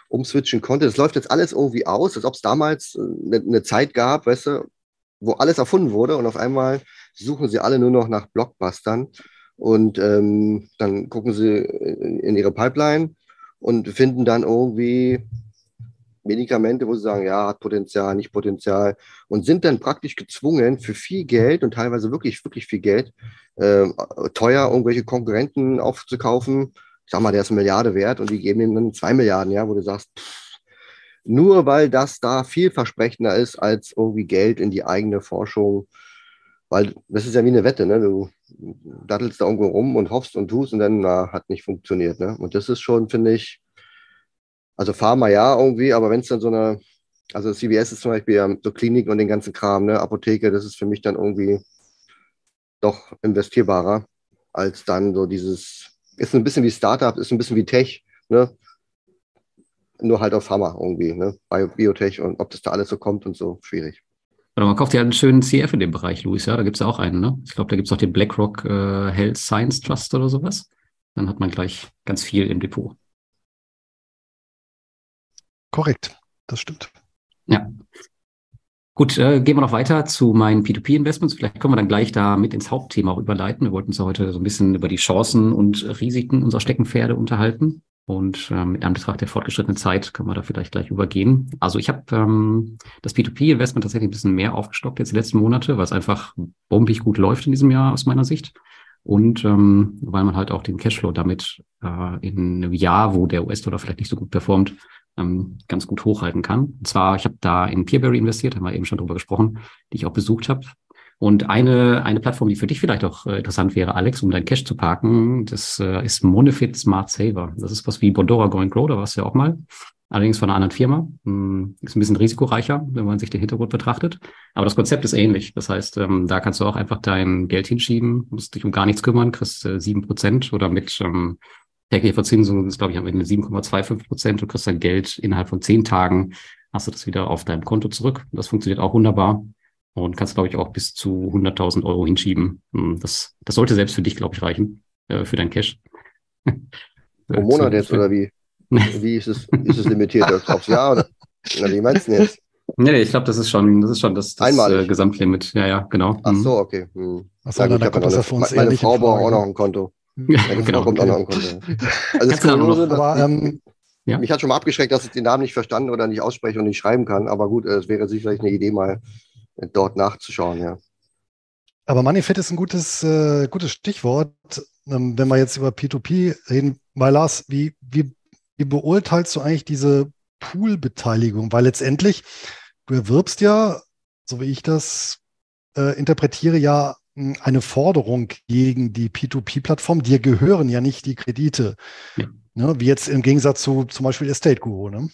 umswitchen konnte. Das läuft jetzt alles irgendwie aus, als ob es damals eine Zeit gab, weißt du, wo alles erfunden wurde und auf einmal suchen sie alle nur noch nach Blockbustern und dann gucken sie in ihre Pipeline und finden dann irgendwie Medikamente, wo sie sagen, ja, hat Potenzial, nicht Potenzial und sind dann praktisch gezwungen, für viel Geld und teilweise wirklich, wirklich viel Geld, teuer irgendwelche Konkurrenten aufzukaufen. Ich sag mal, der ist 1 Milliarde wert und die geben ihm dann 2 Milliarden, ja, wo du sagst, nur weil das da vielversprechender ist als irgendwie Geld in die eigene Forschung, weil das ist ja wie eine Wette, ne? Du dattelst da irgendwo rum und hoffst und tust und dann hat nicht funktioniert, ne? Und das ist schon, finde ich, also Pharma ja irgendwie, aber wenn es dann also CVS ist zum Beispiel ja so Kliniken und den ganzen Kram, ne? Apotheke, das ist für mich dann irgendwie doch investierbarer als dann so ist ein bisschen wie Startup, ist ein bisschen wie Tech, ne? Nur halt auf Pharma irgendwie, ne? Biotech und ob das da alles so kommt und so, schwierig. Oder man kauft ja einen schönen CF in dem Bereich, Luis, ja, da gibt es ja auch einen, ne? Ich glaube, da gibt es auch den BlackRock Health Science Trust oder sowas. Dann hat man gleich ganz viel im Depot. Korrekt, das stimmt. Ja. Gut, gehen wir noch weiter zu meinen P2P-Investments. Vielleicht können wir dann gleich da mit ins Hauptthema auch überleiten. Wir wollten uns ja heute so ein bisschen über die Chancen und Risiken unserer Steckenpferde unterhalten. Und in Anbetracht der fortgeschrittenen Zeit können wir da vielleicht gleich übergehen. Also ich habe das P2P-Investment tatsächlich ein bisschen mehr aufgestockt jetzt die letzten Monate, weil es einfach bombig gut läuft in diesem Jahr aus meiner Sicht. Und weil man halt auch den Cashflow damit in einem Jahr, wo der US-Dollar vielleicht nicht so gut performt, ganz gut hochhalten kann. Und zwar, ich habe da in Peerberry investiert, haben wir eben schon drüber gesprochen, die ich auch besucht habe. Und eine Plattform, die für dich vielleicht auch interessant wäre, Alex, um dein Cash zu parken, das ist Monefit Smart Saver. Das ist was wie Bondora Go and Grow, da warst du ja auch mal. Allerdings von einer anderen Firma. Ist ein bisschen risikoreicher, wenn man sich den Hintergrund betrachtet. Aber das Konzept ist ähnlich. Das heißt, da kannst du auch einfach dein Geld hinschieben, musst dich um gar nichts kümmern, kriegst 7% oder mit tägliche Verzinsung ist, glaube ich, am Ende 7,25%. Du kriegst dein Geld innerhalb von 10 Tagen, hast du das wieder auf deinem Konto zurück. Das funktioniert auch wunderbar und kannst, glaube ich, auch bis zu 100.000 Euro hinschieben. Das sollte selbst für dich, glaube ich, reichen, für dein Cash. Pro Monat jetzt oder wie? Wie ist es limitiert? Aufs Jahr oder? Na, wie meinst du denn jetzt? Nee, ich glaube, das ist schon das Gesamtlimit. Ja, genau. Ach so, okay. Achso, dann kommt das ja für uns meine nicht Frau in Frage. braucht auch noch ein Konto. Meine Frau kommt auch noch ein Konto. Also das Kuriose, aber, mich hat schon mal abgeschreckt, dass ich den Namen nicht verstanden oder nicht ausspreche und nicht schreiben kann. Aber gut, es wäre sicherlich eine Idee, mal dort nachzuschauen, ja. Aber Moneyfit ist ein gutes Stichwort, wenn wir jetzt über P2P reden. Weil Lars, wie beurteilst du eigentlich diese Pool-Beteiligung? Weil letztendlich, du erwirbst ja, so wie ich das interpretiere, ja eine Forderung gegen die P2P-Plattform. Dir gehören ja nicht die Kredite. Ja. Ne? Wie jetzt im Gegensatz zu zum Beispiel Estate Guru. Ne?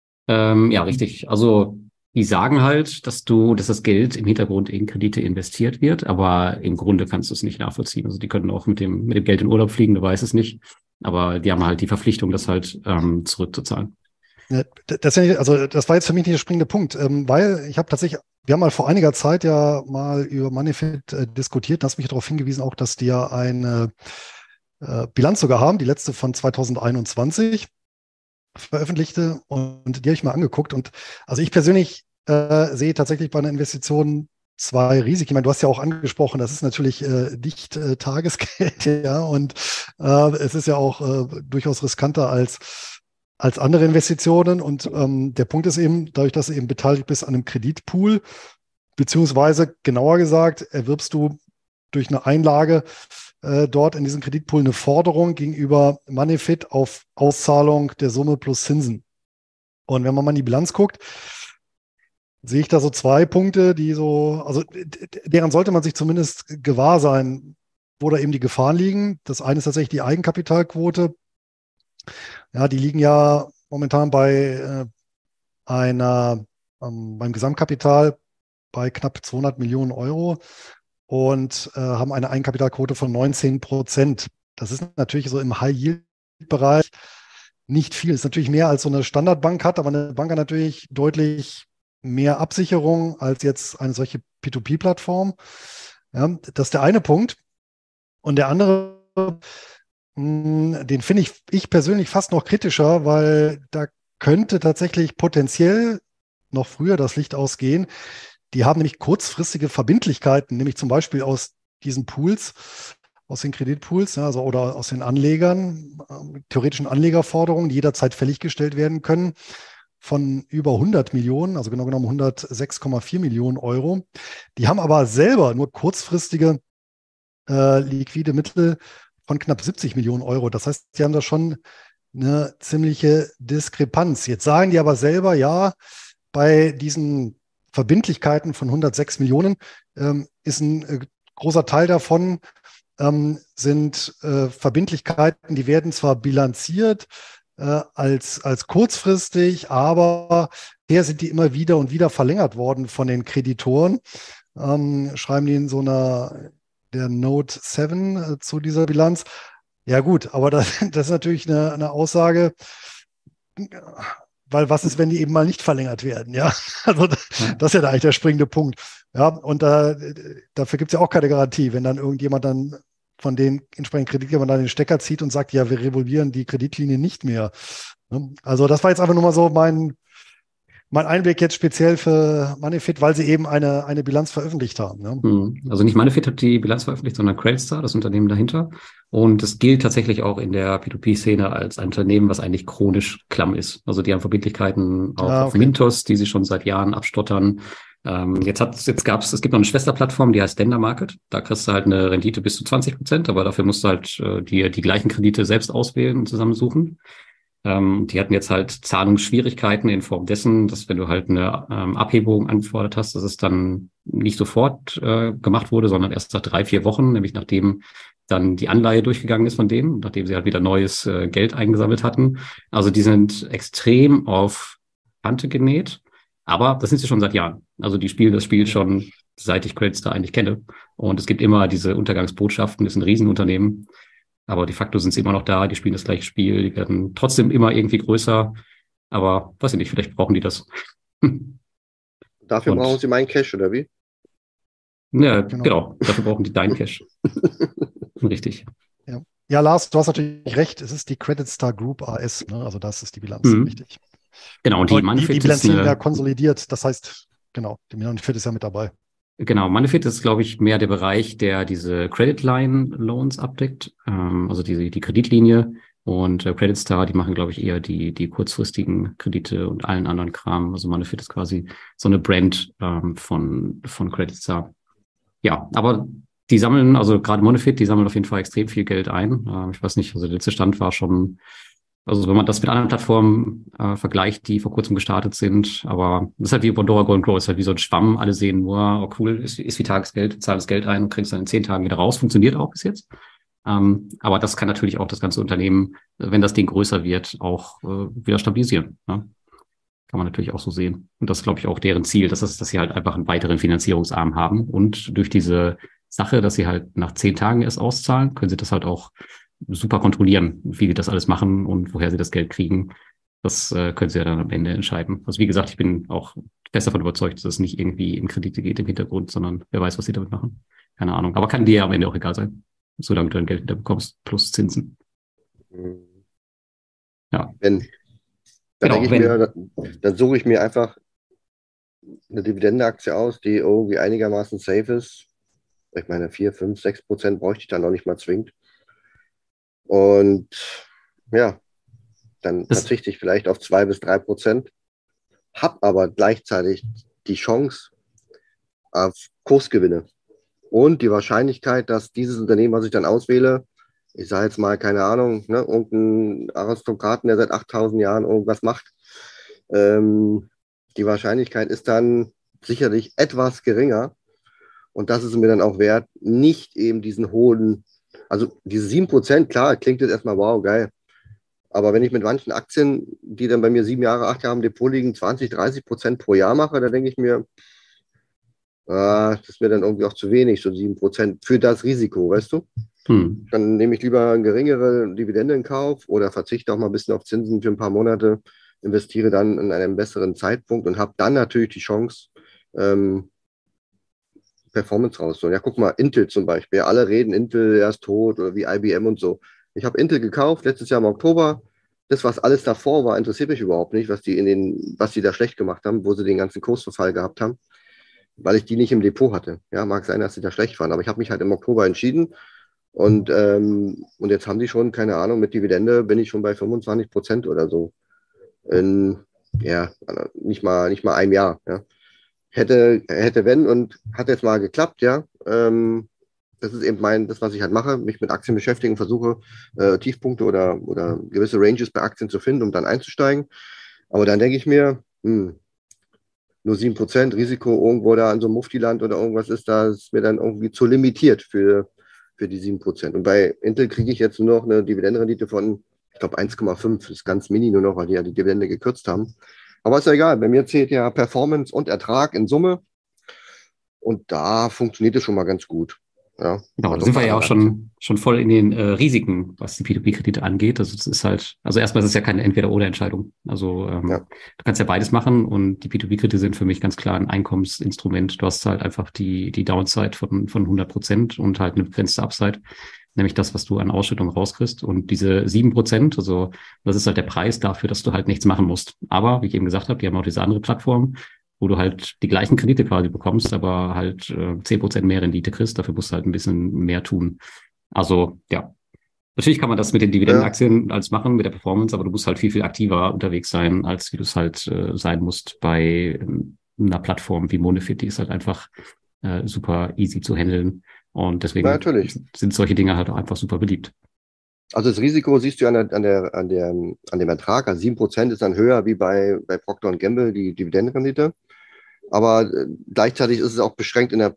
Ja, richtig. Also die sagen halt, dass das Geld im Hintergrund in Kredite investiert wird, aber im Grunde kannst du es nicht nachvollziehen. Also die können auch mit dem Geld in Urlaub fliegen, du weißt es nicht. Aber die haben halt die Verpflichtung, das halt zurückzuzahlen. Ja, das war jetzt für mich nicht der springende Punkt, weil wir haben mal vor einiger Zeit ja mal über Moneyfit diskutiert, hast mich darauf hingewiesen auch, dass die ja eine Bilanz sogar haben, die letzte von 2021 veröffentlichte und die habe ich mal angeguckt und also ich persönlich sehe tatsächlich bei einer Investition 2 Risiken. Ich meine, du hast ja auch angesprochen, das ist natürlich nicht Tagesgeld, ja, und es ist ja auch durchaus riskanter als andere Investitionen. Und der Punkt ist eben, dadurch, dass du eben beteiligt bist an einem Kreditpool, beziehungsweise genauer gesagt, erwirbst du durch eine Einlage dort in diesem Kreditpool eine Forderung gegenüber Moneyfit auf Auszahlung der Summe plus Zinsen. Und wenn man mal in die Bilanz guckt, sehe ich da so 2 Punkte, also deren sollte man sich zumindest gewahr sein, wo da eben die Gefahren liegen. Das eine ist tatsächlich die Eigenkapitalquote. Ja, die liegen ja momentan bei beim Gesamtkapital bei knapp 200 Millionen Euro und haben eine Eigenkapitalquote von 19%. Das ist natürlich so im High-Yield-Bereich nicht viel. Das ist natürlich mehr als so eine Standardbank hat, aber eine Bank hat natürlich deutlich mehr Absicherung als jetzt eine solche P2P-Plattform. Ja, das ist der eine Punkt. Und der andere, den finde ich persönlich fast noch kritischer, weil da könnte tatsächlich potenziell noch früher das Licht ausgehen. Die haben nämlich kurzfristige Verbindlichkeiten, nämlich zum Beispiel aus diesen Pools, aus den Kreditpools, ja, also oder aus den Anlegern, theoretischen Anlegerforderungen, die jederzeit fälliggestellt werden können, von über 100 Millionen, also genau genommen 106,4 Millionen Euro. Die haben aber selber nur kurzfristige liquide Mittel von knapp 70 Millionen Euro. Das heißt, die haben da schon eine ziemliche Diskrepanz. Jetzt sagen die aber selber, ja, bei diesen Verbindlichkeiten von 106 Millionen ist ein großer Teil davon sind Verbindlichkeiten, die werden zwar bilanziert als kurzfristig, aber her sind die immer wieder und wieder verlängert worden von den Kreditoren. Schreiben die in so der Note 7 zu dieser Bilanz. Ja gut, aber das ist natürlich eine Aussage, weil was ist, wenn die eben mal nicht verlängert werden? Ja, also das ist ja eigentlich der springende Punkt. Ja, und dafür gibt es ja auch keine Garantie, wenn dann irgendjemand dann von den entsprechenden Kreditgebern dann den Stecker zieht und sagt, ja, wir revolvieren die Kreditlinie nicht mehr. Also das war jetzt einfach nur mal so mein Einblick jetzt speziell für Moneyfit, weil sie eben eine Bilanz veröffentlicht haben. Ne? Also nicht Moneyfit hat die Bilanz veröffentlicht, sondern Creditstar, das Unternehmen dahinter. Und es gilt tatsächlich auch in der P2P-Szene als ein Unternehmen, was eigentlich chronisch klamm ist. Also die haben Verbindlichkeiten auch auf Mintos, die sie schon seit Jahren abstottern. Es gibt noch eine Schwesterplattform, die heißt Lender Market. Da kriegst du halt eine Rendite bis zu 20%, aber dafür musst du halt die gleichen Kredite selbst auswählen und zusammensuchen. Die hatten jetzt halt Zahlungsschwierigkeiten in Form dessen, dass wenn du halt eine Abhebung angefordert hast, dass es dann nicht sofort gemacht wurde, sondern erst nach 3-4 Wochen, nämlich nachdem dann die Anleihe durchgegangen ist von denen, nachdem sie halt wieder neues Geld eingesammelt hatten. Also die sind extrem auf Kante genäht, aber das sind sie schon seit Jahren. Also die spielen das Spiel schon, seit ich Creditstar eigentlich kenne. Und es gibt immer diese Untergangsbotschaften, das sind Riesenunternehmen. Aber de facto sind sie immer noch da, die spielen das gleiche Spiel, die werden trotzdem immer irgendwie größer. Aber weiß ich nicht, vielleicht brauchen die das. Dafür brauchen sie meinen Cash, oder wie? Ja, genau. Dafür brauchen die deinen Cash. Richtig. Ja, Lars, du hast natürlich recht. Es ist die Creditstar Group AS, ne? Also das ist die Bilanz, richtig. Genau, und die Bilanzierung ja konsolidiert. Das heißt, genau, die Moneyfit ist ja mit dabei. Genau, Moneyfit ist, glaube ich, mehr der Bereich, der diese Credit Line Loans abdeckt, also die Kreditlinie. Und Creditstar, die machen, glaube ich, eher die kurzfristigen Kredite und allen anderen Kram. Also Moneyfit ist quasi so eine Brand von Creditstar. Ja, aber die sammeln, also gerade Moneyfit, die sammeln auf jeden Fall extrem viel Geld ein. Ich weiß nicht, also der letzte Stand war schon, also wenn man das mit anderen Plattformen vergleicht, die vor kurzem gestartet sind, aber das ist halt wie Bondora Go and Grow, ist halt wie so ein Schwamm, alle sehen nur, oh cool, ist wie Tagesgeld, zahl das Geld ein und kriegst dann in 10 Tagen wieder raus, funktioniert auch bis jetzt. Aber das kann natürlich auch das ganze Unternehmen, wenn das Ding größer wird, auch wieder stabilisieren. Ne? Kann man natürlich auch so sehen. Und das ist, glaube ich, auch deren Ziel, dass sie halt einfach einen weiteren Finanzierungsarm haben. Und durch diese Sache, dass sie halt nach 10 Tagen erst auszahlen, können sie das halt auch super kontrollieren, wie die das alles machen und woher sie das Geld kriegen. Das können sie ja dann am Ende entscheiden. Also wie gesagt, ich bin auch fest davon überzeugt, dass es nicht irgendwie in Kredite geht im Hintergrund, sondern wer weiß, was sie damit machen. Keine Ahnung. Aber kann dir ja am Ende auch egal sein, solange du dein Geld wieder bekommst, plus Zinsen. Ja. Dann suche ich mir einfach eine Dividendenaktie aus, die irgendwie einigermaßen safe ist. Ich meine, 4, 5, 6% bräuchte ich dann noch nicht mal zwingend. Und ja, dann verzichte ich vielleicht auf 2 bis 3%, habe aber gleichzeitig die Chance auf Kursgewinne und die Wahrscheinlichkeit, dass dieses Unternehmen, was ich dann auswähle, ich sage jetzt mal, keine Ahnung, ne, irgendein Aristokraten, der seit 8000 Jahren irgendwas macht, die Wahrscheinlichkeit ist dann sicherlich etwas geringer. Und das ist mir dann auch wert, nicht eben diesen hohen, also diese 7%, klar, klingt jetzt erstmal, wow, geil. Aber wenn ich mit manchen Aktien, die dann bei mir 7 Jahre, 8 Jahre im Depot liegen, 20, 30% pro Jahr mache, da denke ich mir, das ist mir dann irgendwie auch zu wenig, so 7% für das Risiko, weißt du? Dann nehme ich lieber eine geringere Dividende in Kauf oder verzichte auch mal ein bisschen auf Zinsen für ein paar Monate, investiere dann in einem besseren Zeitpunkt und habe dann natürlich die Chance, Performance rauszuholen. Ja, guck mal, Intel zum Beispiel. Alle reden, Intel, er ist tot oder wie IBM und so. Ich habe Intel gekauft, letztes Jahr im Oktober, das, was alles davor war, interessiert mich überhaupt nicht, was die da schlecht gemacht haben, wo sie den ganzen Kursverfall gehabt haben, weil ich die nicht im Depot hatte. Ja, mag sein, dass sie da schlecht waren, aber ich habe mich halt im Oktober entschieden und jetzt haben die schon, keine Ahnung, mit Dividende bin ich schon bei 25% oder so. In, ja, nicht mal einem Jahr. Ja. Hätte wenn und hat jetzt mal geklappt, ja. Das ist eben das, was ich halt mache, mich mit Aktien beschäftigen, versuche Tiefpunkte oder gewisse Ranges bei Aktien zu finden, um dann einzusteigen. Aber dann denke ich mir, nur 7% Risiko irgendwo da in so einem Muftiland oder irgendwas ist mir dann irgendwie zu limitiert für die 7%. Und bei Intel kriege ich jetzt nur noch eine Dividendenrendite von, ich glaube, 1,5. Das ist ganz mini nur noch, weil die ja die Dividende gekürzt haben. Aber ist ja egal, bei mir zählt ja Performance und Ertrag in Summe. Und da funktioniert es schon mal ganz gut. Ja, genau, da sind wir ja auch schon voll in den Risiken, was die P2P-Kredite angeht. Also das ist halt, also erstmal ist es ja keine Entweder-oder-Entscheidung. Also du kannst ja beides machen und die P2P-Kredite sind für mich ganz klar ein Einkommensinstrument. Du hast halt einfach die Downside von 100% und halt eine begrenzte Upside, nämlich das, was du an Ausschüttung rauskriegst. Und diese 7%, also das ist halt der Preis dafür, dass du halt nichts machen musst. Aber, wie ich eben gesagt habe, die haben auch diese andere Plattform, wo du halt die gleichen Kredite quasi bekommst, aber halt 10% mehr Rendite kriegst. Dafür musst du halt ein bisschen mehr tun. Also ja, natürlich kann man das mit den Dividendenaktien alles machen, mit der Performance, aber du musst halt viel, viel aktiver unterwegs sein, als wie du es halt sein musst bei einer Plattform wie Monefit. Die ist halt einfach super easy zu handeln. Und deswegen sind solche Dinge halt auch einfach super beliebt. Also das Risiko siehst du an dem Ertrag. Also 7% ist dann höher wie bei Procter & Gamble, die Dividendenrendite. Aber gleichzeitig ist es auch beschränkt in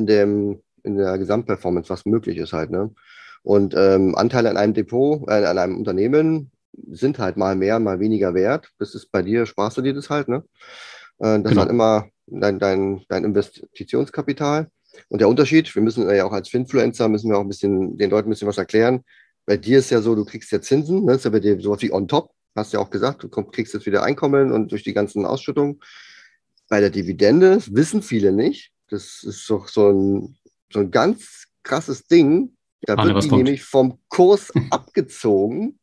der Gesamtperformance, was möglich ist halt. Ne? Und Anteile an einem Depot, an einem Unternehmen sind halt mal mehr, mal weniger wert. Das ist bei dir, sparst du dir das halt. Ne? Das ist halt immer dein Investitionskapital. Und der Unterschied, wir müssen ja auch als Finfluencer, müssen wir auch den Leuten ein bisschen was erklären. Bei dir ist ja so, du kriegst ja Zinsen, ne? Das ist ja bei dir sowas wie on top, hast du ja auch gesagt, du kriegst jetzt wieder Einkommen und durch die ganzen Ausschüttungen. Bei der Dividende, das wissen viele nicht, das ist doch so ein ganz krasses Ding. Da wird die nämlich vom Kurs abgezogen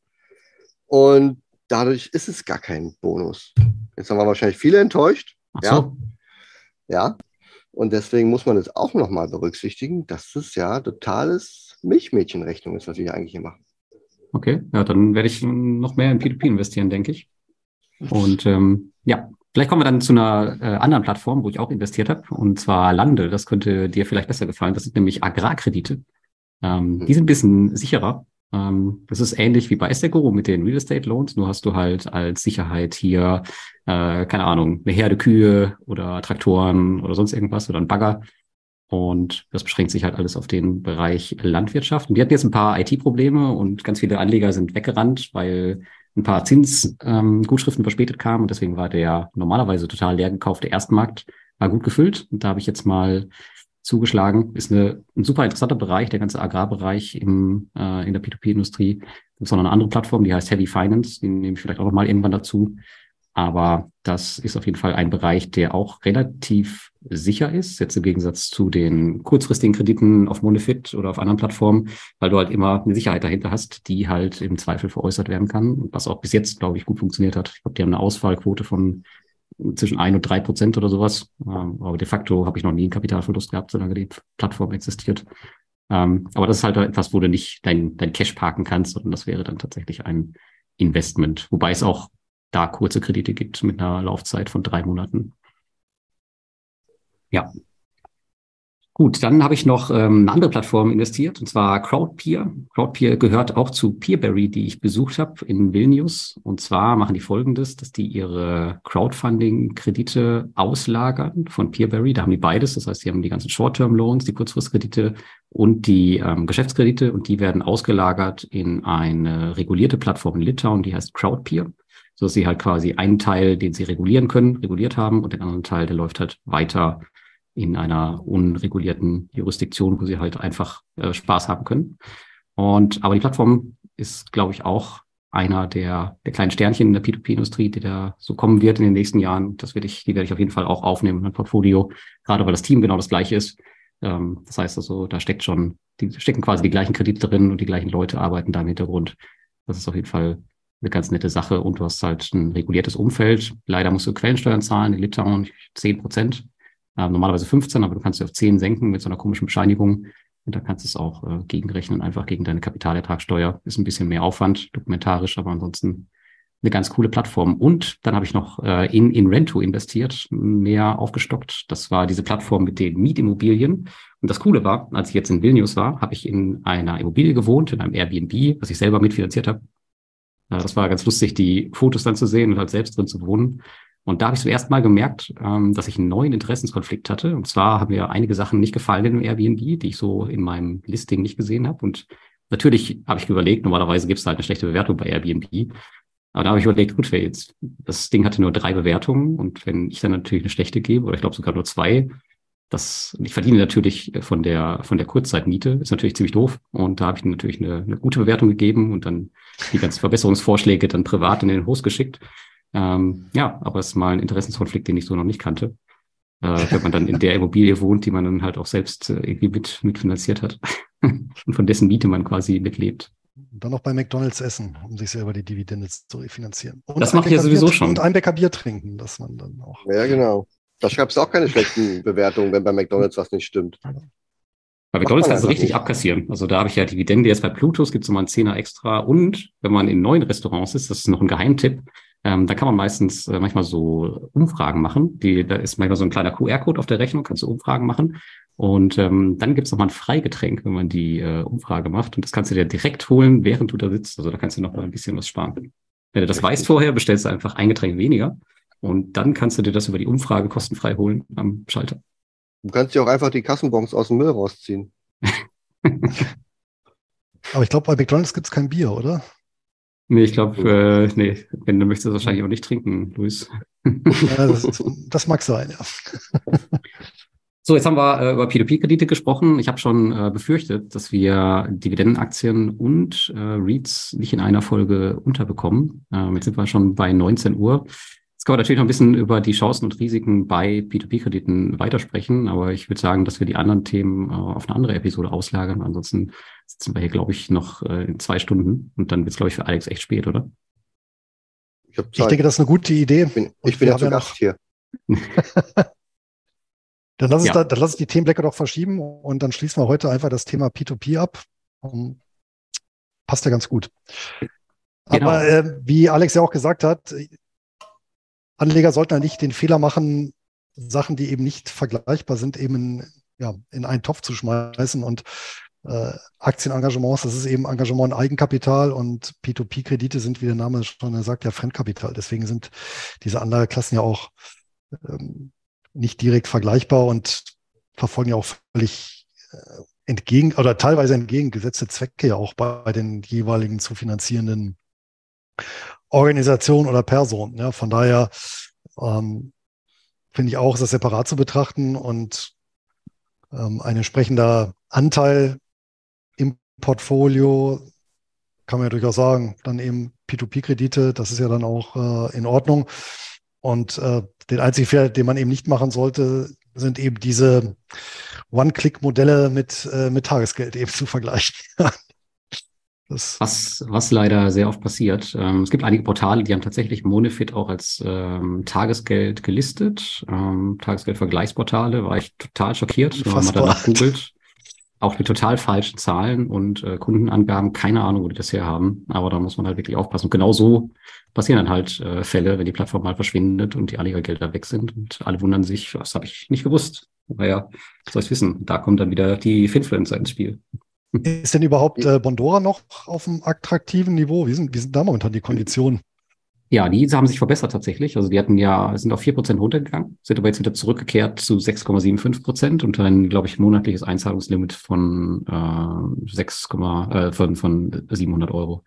und dadurch ist es gar kein Bonus. Jetzt haben wir wahrscheinlich viele enttäuscht. Ach so. Ja. Und deswegen muss man es auch nochmal berücksichtigen, dass es ja totales Milchmädchenrechnung ist, was wir hier eigentlich hier machen. Okay, ja, dann werde ich noch mehr in P2P investieren, denke ich. Und ja, vielleicht kommen wir dann zu einer anderen Plattform, wo ich auch investiert habe, und zwar Lande. Das könnte dir vielleicht besser gefallen. Das sind nämlich Agrarkredite. Die sind ein bisschen sicherer. Das ist ähnlich wie bei Esteguro mit den Real Estate Loans. Nur hast du halt als Sicherheit hier, keine Ahnung, eine Herde Kühe oder Traktoren oder sonst irgendwas oder ein Bagger. Und das beschränkt sich halt alles auf den Bereich Landwirtschaft. Und wir hatten jetzt ein paar IT-Probleme und ganz viele Anleger sind weggerannt, weil ein paar Zinsgutschriften verspätet kamen. Und deswegen war der normalerweise total leer gekaufte Erstmarkt war gut gefüllt. Und da habe ich jetzt mal zugeschlagen. Ist ein super interessanter Bereich, der ganze Agrarbereich in der P2P-Industrie. Es gibt noch eine andere Plattform, die heißt Heavy Finance. Die nehme ich vielleicht auch noch mal irgendwann dazu. Aber das ist auf jeden Fall ein Bereich, der auch relativ sicher ist, jetzt im Gegensatz zu den kurzfristigen Krediten auf Monefit oder auf anderen Plattformen, weil du halt immer eine Sicherheit dahinter hast, die halt im Zweifel veräußert werden kann, was auch bis jetzt, glaube ich, gut funktioniert hat. Ich glaube, die haben eine Ausfallquote von zwischen 1 und 3% oder sowas. Aber de facto habe ich noch nie einen Kapitalverlust gehabt, solange die Plattform existiert. Aber das ist halt etwas, wo du nicht dein Cash parken kannst, sondern das wäre dann tatsächlich ein Investment. Wobei es auch da kurze Kredite gibt mit einer Laufzeit von 3 Monaten. Ja. Gut, dann habe ich noch eine andere Plattform investiert, und zwar Crowdpeer. Crowdpeer gehört auch zu Peerberry, die ich besucht habe in Vilnius. Und zwar machen die Folgendes, dass die ihre Crowdfunding-Kredite auslagern von Peerberry. Da haben die beides, das heißt, die haben die ganzen Short-Term-Loans, die Kurzfristkredite und die Geschäftskredite, und die werden ausgelagert in eine regulierte Plattform in Litauen, die heißt Crowdpeer, sodass sie halt quasi einen Teil, den sie reguliert haben, und den anderen Teil, der läuft halt weiter in einer unregulierten Jurisdiktion, wo sie halt einfach Spaß haben können. Aber die Plattform ist, glaube ich, auch einer der kleinen Sternchen in der P2P-Industrie, die da so kommen wird in den nächsten Jahren. Die werde ich auf jeden Fall auch aufnehmen in mein Portfolio, gerade weil das Team genau das gleiche ist. Das heißt also, da stecken quasi die gleichen Kredite drin und die gleichen Leute arbeiten da im Hintergrund. Das ist auf jeden Fall eine ganz nette Sache. Und du hast halt ein reguliertes Umfeld. Leider musst du Quellensteuern zahlen, in Litauen 10%. Normalerweise 15, aber du kannst sie auf 10 senken mit so einer komischen Bescheinigung. Und da kannst du es auch gegenrechnen, einfach gegen deine Kapitalertragssteuer. Ist ein bisschen mehr Aufwand, dokumentarisch, aber ansonsten eine ganz coole Plattform. Und dann habe ich noch in Rento investiert, mehr aufgestockt. Das war diese Plattform mit den Mietimmobilien. Und das Coole war, als ich jetzt in Vilnius war, habe ich in einer Immobilie gewohnt, in einem Airbnb, was ich selber mitfinanziert habe. Das war ganz lustig, die Fotos dann zu sehen und halt selbst drin zu wohnen. Und da habe ich zum ersten Mal gemerkt, dass ich einen neuen Interessenskonflikt hatte. Und zwar haben mir einige Sachen nicht gefallen in dem Airbnb, die ich so in meinem Listing nicht gesehen habe. Und natürlich habe ich überlegt, normalerweise gibt es halt eine schlechte Bewertung bei Airbnb. Aber da habe ich überlegt, gut, jetzt, das Ding hatte nur 3 Bewertungen. Und wenn ich dann natürlich eine schlechte gebe, oder ich glaube sogar nur 2, ich verdiene natürlich von der Kurzzeitmiete, ist natürlich ziemlich doof. Und da habe ich natürlich eine gute Bewertung gegeben und dann die ganzen Verbesserungsvorschläge dann privat in den Host geschickt. Aber es ist mal ein Interessenskonflikt, den ich so noch nicht kannte. Wenn man dann in der Immobilie wohnt, die man dann halt auch selbst irgendwie mitfinanziert hat und von dessen Miete man quasi mitlebt. Und dann noch bei McDonald's essen, um sich selber die Dividende zu refinanzieren. Und das mache ich ja sowieso schon. Und ein Bäcker Bier trinken, dass man dann auch. Ja, genau. Da schreibst du auch keine schlechten Bewertungen, wenn bei McDonald's was nicht stimmt. Bei McDonald's kannst du richtig abkassieren. Also da habe ich ja Dividende jetzt bei Plutos, gibt es nochmal einen 10er extra. Und wenn man in neuen Restaurants ist, das ist noch ein Geheimtipp, da kann man manchmal so Umfragen machen. Da ist manchmal so ein kleiner QR-Code auf der Rechnung, kannst du Umfragen machen. Und dann gibt's nochmal ein Freigetränk, wenn man die Umfrage macht. Und das kannst du dir direkt holen, während du da sitzt. Also da kannst du noch mal ein bisschen was sparen. Wenn du das weißt vorher, bestellst du einfach ein Getränk weniger. Und dann kannst du dir das über die Umfrage kostenfrei holen am Schalter. Du kannst dir auch einfach die Kassenbons aus dem Müll rausziehen. Aber ich glaube, bei McDonald's gibt's kein Bier, oder? Nee, ich glaube, wenn du möchtest, wahrscheinlich auch nicht trinken, Luis. Ja, das mag sein, ja. So, jetzt haben wir über P2P-Kredite gesprochen. Ich habe schon befürchtet, dass wir Dividendenaktien und REITs nicht in einer Folge unterbekommen. Jetzt sind wir schon bei 19 Uhr. Jetzt können wir natürlich noch ein bisschen über die Chancen und Risiken bei P2P-Krediten weitersprechen, aber ich würde sagen, dass wir die anderen Themen auf eine andere Episode auslagern. Ansonsten sitzen wir hier, glaube ich, noch in 2 Stunden und dann wird es, glaube ich, für Alex echt spät, oder? Ich denke, das ist eine gute Idee. Ich bin ja zu Gast hier. Dann lass uns die Themenblöcke doch verschieben und dann schließen wir heute einfach das Thema P2P ab. Passt ja ganz gut. Genau. Aber wie Alex ja auch gesagt hat, Anleger sollten ja nicht den Fehler machen, Sachen, die eben nicht vergleichbar sind, eben in einen Topf zu schmeißen. Und Aktienengagements, das ist eben Engagement in Eigenkapital und P2P-Kredite sind, wie der Name schon sagt, ja Fremdkapital. Deswegen sind diese Anlageklassen ja auch nicht direkt vergleichbar und verfolgen ja auch völlig teilweise entgegengesetzte Zwecke ja auch bei den jeweiligen zu finanzierenden Organisationen oder Personen. Ja, von daher finde ich auch, ist das separat zu betrachten und ein entsprechender Anteil im Portfolio, kann man ja durchaus sagen, dann eben P2P-Kredite, das ist ja dann auch in Ordnung. Und den einzigen Fehler, den man eben nicht machen sollte, sind eben diese One-Click-Modelle mit Tagesgeld eben zu vergleichen. Was leider sehr oft passiert. Es gibt einige Portale, die haben tatsächlich Monefit auch als Tagesgeld gelistet. Tagesgeldvergleichsportale, war ich total schockiert, wenn man danach googelt. Auch mit total falschen Zahlen und Kundenangaben. Keine Ahnung, wo die das her haben. Aber da muss man halt wirklich aufpassen. Und genau so passieren dann halt Fälle, wenn die Plattform mal verschwindet und die Anlegergelder weg sind. Und alle wundern sich, was habe ich nicht gewusst. Naja, soll ich wissen. Da kommen dann wieder die Finfluencer ins Spiel. Ist denn überhaupt Bondora noch auf einem attraktiven Niveau? Wie sind da momentan die Konditionen? Ja, die haben sich verbessert tatsächlich. Also die sind auf 4% runtergegangen, sind aber jetzt wieder zurückgekehrt zu 6,75% und ein, glaube ich, monatliches Einzahlungslimit von 700 Euro.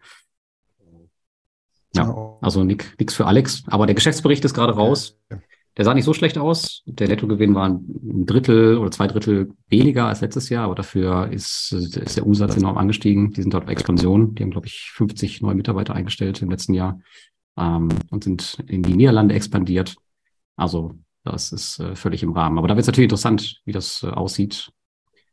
Ja, also nix für Alex. Aber der Geschäftsbericht ist gerade raus. Der sah nicht so schlecht aus. Der Nettogewinn war ein Drittel oder 2 Drittel weniger als letztes Jahr, aber dafür ist der Umsatz enorm angestiegen. Die sind dort bei Expansion. Die haben, glaube ich, 50 neue Mitarbeiter eingestellt im letzten Jahr und sind in die Niederlande expandiert. Also das ist völlig im Rahmen. Aber da wird es natürlich interessant, wie das aussieht.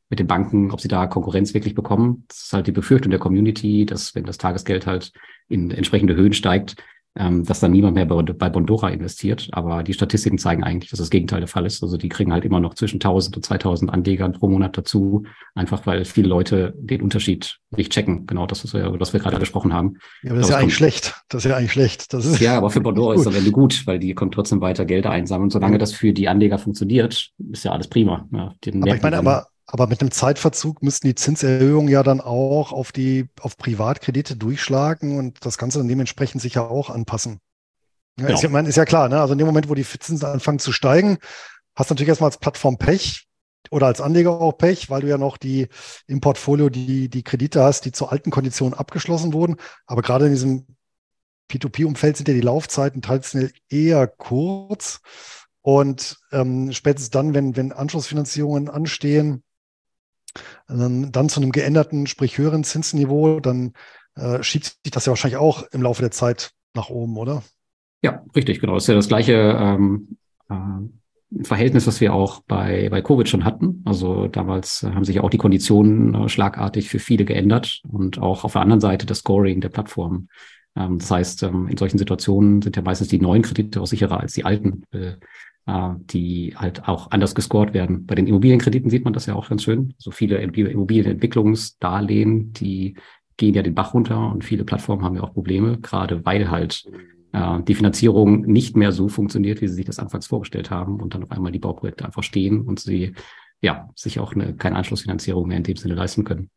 mit den Banken, ob sie da Konkurrenz wirklich bekommen. Das ist halt die Befürchtung der Community, dass wenn das Tagesgeld halt in entsprechende Höhen steigt, dass dann niemand mehr bei Bondora investiert. Aber die Statistiken zeigen eigentlich, dass das Gegenteil der Fall ist. Also die kriegen halt immer noch zwischen 1000 und 2000 Anlegern pro Monat dazu, einfach weil viele Leute den Unterschied nicht checken. Genau das, was wir gerade gesprochen haben. Ja, aber das ist ja eigentlich schlecht. Das ist ja eigentlich schlecht. Das ist ja, aber für Bondora ist das am Ende gut, weil die können trotzdem weiter Gelder einsammeln. Und solange das für die Anleger funktioniert, ist ja alles prima. Ja, aber ich meine, aber mit einem Zeitverzug müssten die Zinserhöhungen ja dann auch auf Privatkredite durchschlagen und das Ganze dann dementsprechend sich ja auch anpassen. Ja, genau. Ist ja klar, ne? Also in dem Moment, wo die Zinsen anfangen zu steigen, hast du natürlich erstmal als Plattform Pech oder als Anleger auch Pech, weil du ja noch im Portfolio die Kredite hast, die zu alten Konditionen abgeschlossen wurden. Aber gerade in diesem P2P-Umfeld sind ja die Laufzeiten traditionell eher kurz. Und spätestens dann, wenn Anschlussfinanzierungen anstehen, dann zu einem geänderten, sprich höheren Zinsniveau, dann schiebt sich das ja wahrscheinlich auch im Laufe der Zeit nach oben, oder? Ja, richtig, genau. Das ist ja das gleiche Verhältnis, was wir auch bei Covid schon hatten. Also damals haben sich auch die Konditionen schlagartig für viele geändert und auch auf der anderen Seite das Scoring der Plattform. Das heißt, in solchen Situationen sind ja meistens die neuen Kredite auch sicherer als die alten, die halt auch anders gescored werden. Bei den Immobilienkrediten sieht man das ja auch ganz schön. So viele Immobilienentwicklungsdarlehen, die gehen ja den Bach runter und viele Plattformen haben ja auch Probleme, gerade weil halt die Finanzierung nicht mehr so funktioniert, wie sie sich das anfangs vorgestellt haben und dann auf einmal die Bauprojekte einfach stehen und sie sich auch keine Anschlussfinanzierung mehr in dem Sinne leisten können.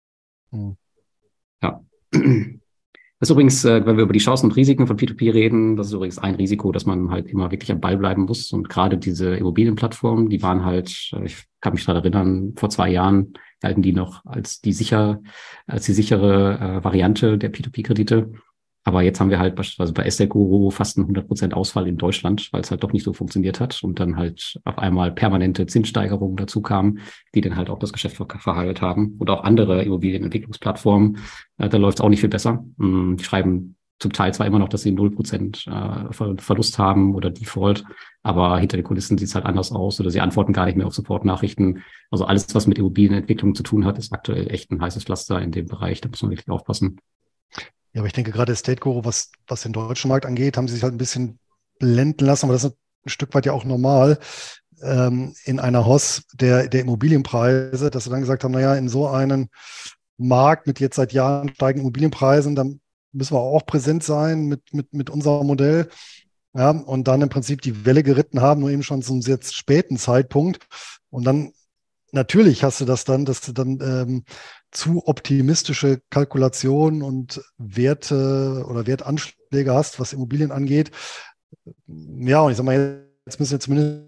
Ja. Das ist übrigens, wenn wir über die Chancen und Risiken von P2P reden, das ist übrigens ein Risiko, dass man halt immer wirklich am Ball bleiben muss. Und gerade diese Immobilienplattformen, die waren halt, ich kann mich daran erinnern, vor 2 Jahren galten die noch als die sichere Variante der P2P-Kredite. Aber jetzt haben wir halt beispielsweise bei Estate-Guru fast einen 100% Ausfall in Deutschland, weil es halt doch nicht so funktioniert hat und dann halt auf einmal permanente Zinssteigerungen dazu kamen, die dann halt auch das Geschäft verhagelt haben. Und auch andere Immobilienentwicklungsplattformen, da läuft es auch nicht viel besser. Die schreiben zum Teil zwar immer noch, dass sie 0% Verlust haben oder Default, aber hinter den Kulissen sieht es halt anders aus oder sie antworten gar nicht mehr auf Support-Nachrichten. Also alles, was mit Immobilienentwicklung zu tun hat, ist aktuell echt ein heißes Pflaster in dem Bereich. Da muss man wirklich aufpassen. Ja, aber ich denke gerade Estate-Guru, was den deutschen Markt angeht, haben sie sich halt ein bisschen blenden lassen, aber das ist ein Stück weit ja auch normal in einer Hoss der Immobilienpreise, dass sie dann gesagt haben, naja, in so einem Markt mit jetzt seit Jahren steigenden Immobilienpreisen, dann müssen wir auch präsent sein mit unserem Modell. Ja, und dann im Prinzip die Welle geritten haben, nur eben schon zum sehr späten Zeitpunkt. Und dann natürlich hast du das dann, dass du dann zu optimistische Kalkulationen und Werte oder Wertanschläge hast, was Immobilien angeht. Ja, und ich sag mal, jetzt müssen wir zumindest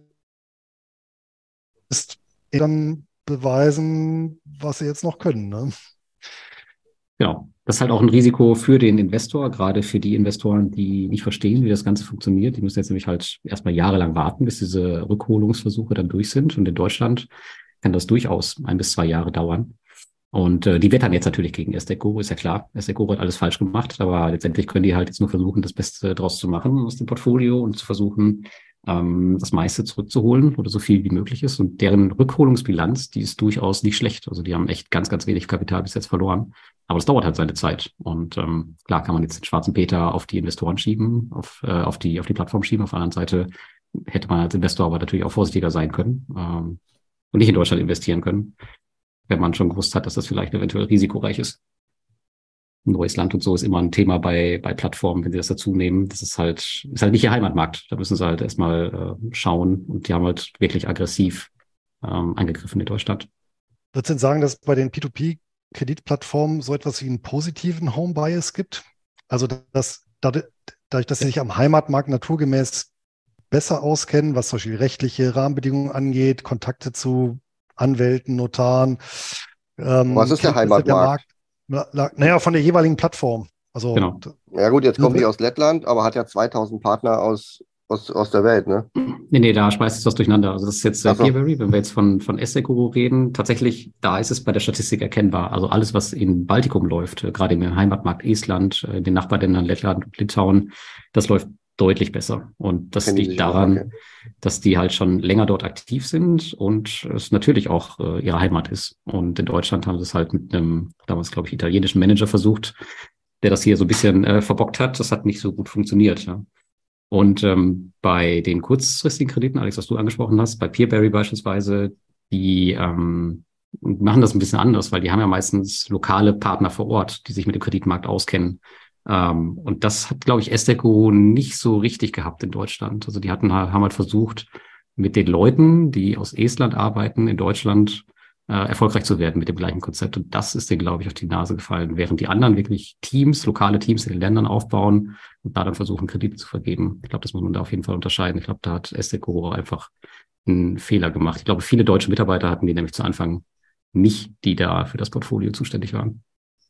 dann beweisen, was sie jetzt noch können. Ne? Genau. Das ist halt auch ein Risiko für den Investor, gerade für die Investoren, die nicht verstehen, wie das Ganze funktioniert. Die müssen jetzt nämlich halt erstmal jahrelang warten, bis diese Rückholungsversuche dann durch sind. Und in Deutschland kann das durchaus 1 bis 2 Jahre dauern. Und die wettern jetzt natürlich gegen Estate-Guru, ist ja klar. Estate-Guru hat alles falsch gemacht, aber letztendlich können die halt jetzt nur versuchen, das Beste draus zu machen aus dem Portfolio und zu versuchen, das meiste zurückzuholen oder so viel wie möglich ist. Und deren Rückholungsbilanz, die ist durchaus nicht schlecht. Also die haben echt ganz, ganz wenig Kapital bis jetzt verloren. Aber das dauert halt seine Zeit. Und klar kann man jetzt den schwarzen Peter auf die Investoren schieben, auf die Plattform schieben. Auf der anderen Seite hätte man als Investor aber natürlich auch vorsichtiger sein können und nicht in Deutschland investieren können, wenn man schon gewusst hat, dass das vielleicht eventuell risikoreich ist. Ein neues Land und so ist immer ein Thema bei Plattformen, wenn sie das dazu nehmen. Das ist halt nicht ihr Heimatmarkt. Da müssen sie halt erstmal schauen und die haben halt wirklich aggressiv angegriffen in Deutschland. Würdest du denn sagen, dass bei den P2P-Kreditplattformen so etwas wie einen positiven Home-Bias gibt? Also dadurch, dass sie sich am Heimatmarkt naturgemäß besser auskennen, was zum Beispiel rechtliche Rahmenbedingungen angeht, Kontakte zu Anwälten, Notaren. Was ist der Heimatmarkt? Naja, von der jeweiligen Plattform. Also, genau. Ja gut, jetzt kommt die aus Lettland, aber hat ja 2000 Partner aus der Welt, ne? Nee, da schmeißt es was durcheinander. Also das ist jetzt Peerberry, wenn wir jetzt von Estate-Guru reden. Tatsächlich, da ist es bei der Statistik erkennbar. Also alles, was in Baltikum läuft, gerade im Heimatmarkt Estland, in den Nachbarländern Lettland und Litauen, das läuft deutlich besser. Und das Kennen die liegt sich auch, daran, okay. dass die halt schon länger dort aktiv sind und es natürlich auch ihre Heimat ist. Und in Deutschland haben sie es halt mit einem, damals glaube ich, italienischen Manager versucht, der das hier so ein bisschen verbockt hat. Das hat nicht so gut funktioniert. Ja. Und bei den kurzfristigen Krediten, Alex, was du angesprochen hast, bei Peerberry beispielsweise, die machen das ein bisschen anders, weil die haben ja meistens lokale Partner vor Ort, die sich mit dem Kreditmarkt auskennen. Und das hat, glaube ich, Esteco nicht so richtig gehabt in Deutschland. Also die haben halt versucht, mit den Leuten, die aus Estland arbeiten, in Deutschland erfolgreich zu werden mit dem gleichen Konzept. Und das ist denen, glaube ich, auf die Nase gefallen, während die anderen wirklich Teams, lokale Teams in den Ländern aufbauen und da dann versuchen, Kredite zu vergeben. Ich glaube, das muss man da auf jeden Fall unterscheiden. Ich glaube, da hat Esteco einfach einen Fehler gemacht. Ich glaube, viele deutsche Mitarbeiter hatten die nämlich zu Anfang nicht, die da für das Portfolio zuständig waren.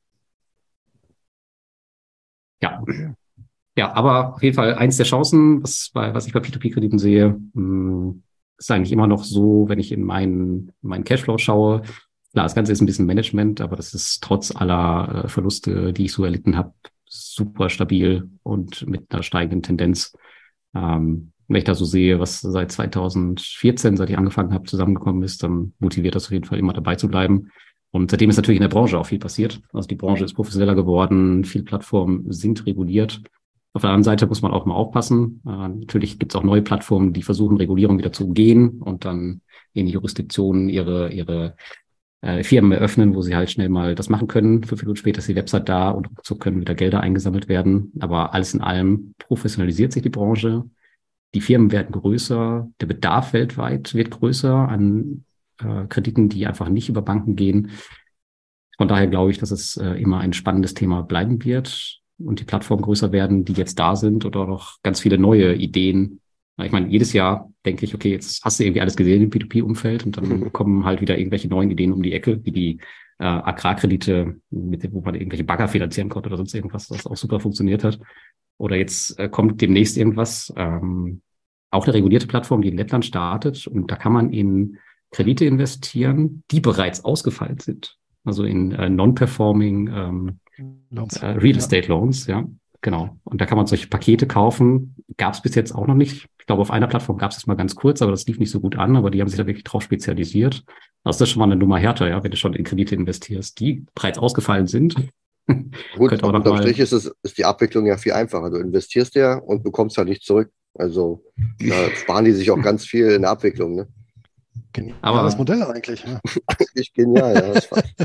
Ja. Okay. Ja, aber auf jeden Fall eins der Chancen, was ich bei P2P-Krediten sehe, ist eigentlich immer noch so, wenn ich in meinen Cashflow schaue. Klar, das Ganze ist ein bisschen Management, aber das ist trotz aller Verluste, die ich so erlitten habe, super stabil und mit einer steigenden Tendenz. Wenn ich da so sehe, was seit 2014, seit ich angefangen habe, zusammengekommen ist, dann motiviert das auf jeden Fall immer dabei zu bleiben. Und seitdem ist natürlich in der Branche auch viel passiert. Also die Branche ist professioneller geworden, viele Plattformen sind reguliert. Auf der anderen Seite muss man auch mal aufpassen. Natürlich gibt es auch neue Plattformen, die versuchen, Regulierung wieder zu umgehen und dann in Jurisdiktionen ihre Firmen eröffnen, wo sie halt schnell mal das machen können. 5 Minuten später ist die Website da und so können wieder Gelder eingesammelt werden. Aber alles in allem professionalisiert sich die Branche. Die Firmen werden größer. Der Bedarf weltweit wird größer an Krediten, die einfach nicht über Banken gehen. Von daher glaube ich, dass es immer ein spannendes Thema bleiben wird und die Plattformen größer werden, die jetzt da sind oder noch ganz viele neue Ideen. Ich meine, jedes Jahr denke ich, okay, jetzt hast du irgendwie alles gesehen im P2P-Umfeld und dann kommen halt wieder irgendwelche neuen Ideen um die Ecke, wie die Agrarkredite, wo man irgendwelche Bagger finanzieren konnte oder sonst irgendwas, das auch super funktioniert hat. Oder jetzt kommt demnächst irgendwas, auch eine regulierte Plattform, die in Lettland startet und da kann man in Kredite investieren, die bereits ausgefallen sind. Also in non-performing Real Estate Loans, ja, genau. Und da kann man solche Pakete kaufen. Gab es bis jetzt auch noch nicht. Ich glaube, auf einer Plattform gab es das mal ganz kurz, aber das lief nicht so gut an. Aber die haben sich da wirklich drauf spezialisiert. Das ist schon mal eine Nummer härter, ja, wenn du schon in Kredite investierst, die bereits ausgefallen sind. Gut, unterm Strich ist die Abwicklung ja viel einfacher. Du investierst ja und bekommst halt nicht zurück. Also da sparen die sich auch ganz viel in der Abwicklung. Ne? Geniales Modell eigentlich. Ja. Eigentlich genial, ja.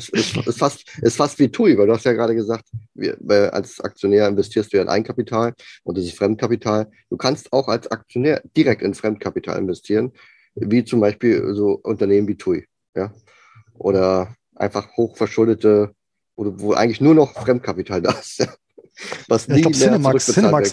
Ist fast wie TUI, weil du hast ja gerade gesagt, als Aktionär investierst du ja in Eigenkapital und das ist Fremdkapital. Du kannst auch als Aktionär direkt in Fremdkapital investieren, wie zum Beispiel so Unternehmen wie TUI. Ja? Oder einfach hochverschuldete, wo eigentlich nur noch Fremdkapital da ist. Ja? Was nie ich glaube, mehr Cinemax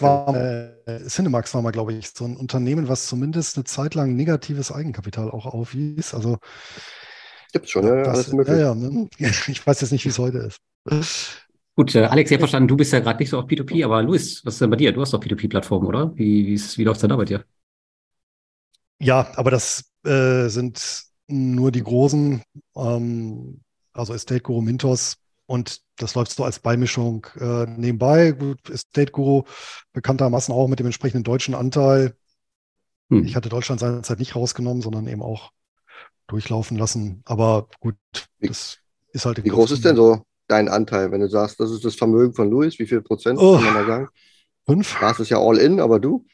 war mal, glaube ich, so ein Unternehmen, was zumindest eine Zeit lang negatives Eigenkapital auch aufwies. Also gibt es schon, ja, alles möglich. Ja, ich weiß jetzt nicht, wie es heute ist. Gut, Alex, ich habe verstanden, du bist ja gerade nicht so auf P2P, aber Luis, was ist denn bei dir? Du hast doch P2P-Plattformen, oder? Wie läuft es denn da bei dir? Ja, aber das sind nur die großen, also Estate Guru, Mintos, und das läuft so als Beimischung nebenbei. Gut, Estate Guru bekanntermaßen auch mit dem entsprechenden deutschen Anteil. Ich hatte Deutschland seinerzeit nicht rausgenommen, sondern eben auch durchlaufen lassen. Aber gut, das ist halt... Wie groß ist denn so dein Anteil, wenn du sagst, das ist das Vermögen von Luis? Wie viel Prozent kann man da sagen? 5. Das ist ja all in, aber du?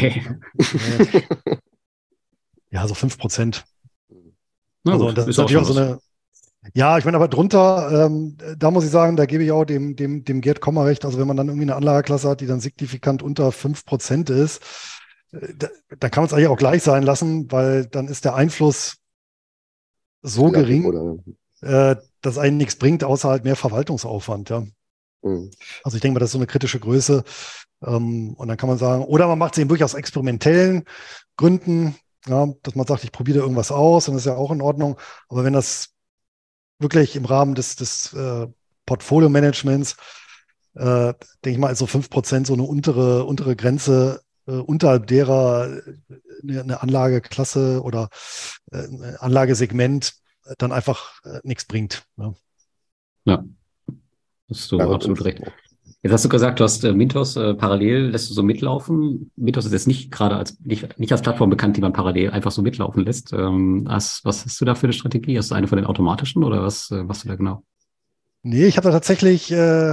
Ja, so 5%. Also, und das ist natürlich auch so eine... Ja, ich meine, aber drunter, da muss ich sagen, da gebe ich auch dem Gerd Kommer recht. Also wenn man dann irgendwie eine Anlageklasse hat, die dann signifikant unter 5% ist, da kann man es eigentlich auch gleich sein lassen, weil dann ist der Einfluss so gering, dass einen nichts bringt, außer halt mehr Verwaltungsaufwand. Ja. Also ich denke mal, das ist so eine kritische Größe. Und dann kann man sagen, oder man macht es eben wirklich aus experimentellen Gründen, ja, dass man sagt, ich probiere irgendwas aus, und das ist ja auch in Ordnung. Aber wenn das wirklich im Rahmen des Portfolio-Managements, denke ich mal, ist so 5% so eine untere Grenze, unterhalb derer eine Anlageklasse oder ein Anlagesegment dann einfach nichts bringt. Ne? Ja, hast du absolut recht. Jetzt hast du gesagt, du hast Mintos parallel, lässt du so mitlaufen. Mintos ist jetzt nicht gerade nicht als Plattform bekannt, die man parallel einfach so mitlaufen lässt. Was hast du da für eine Strategie? Hast du eine von den automatischen oder was machst du da genau? Nee, ich habe da tatsächlich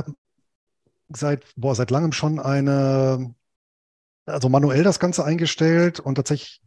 seit langem schon also manuell das Ganze eingestellt und tatsächlich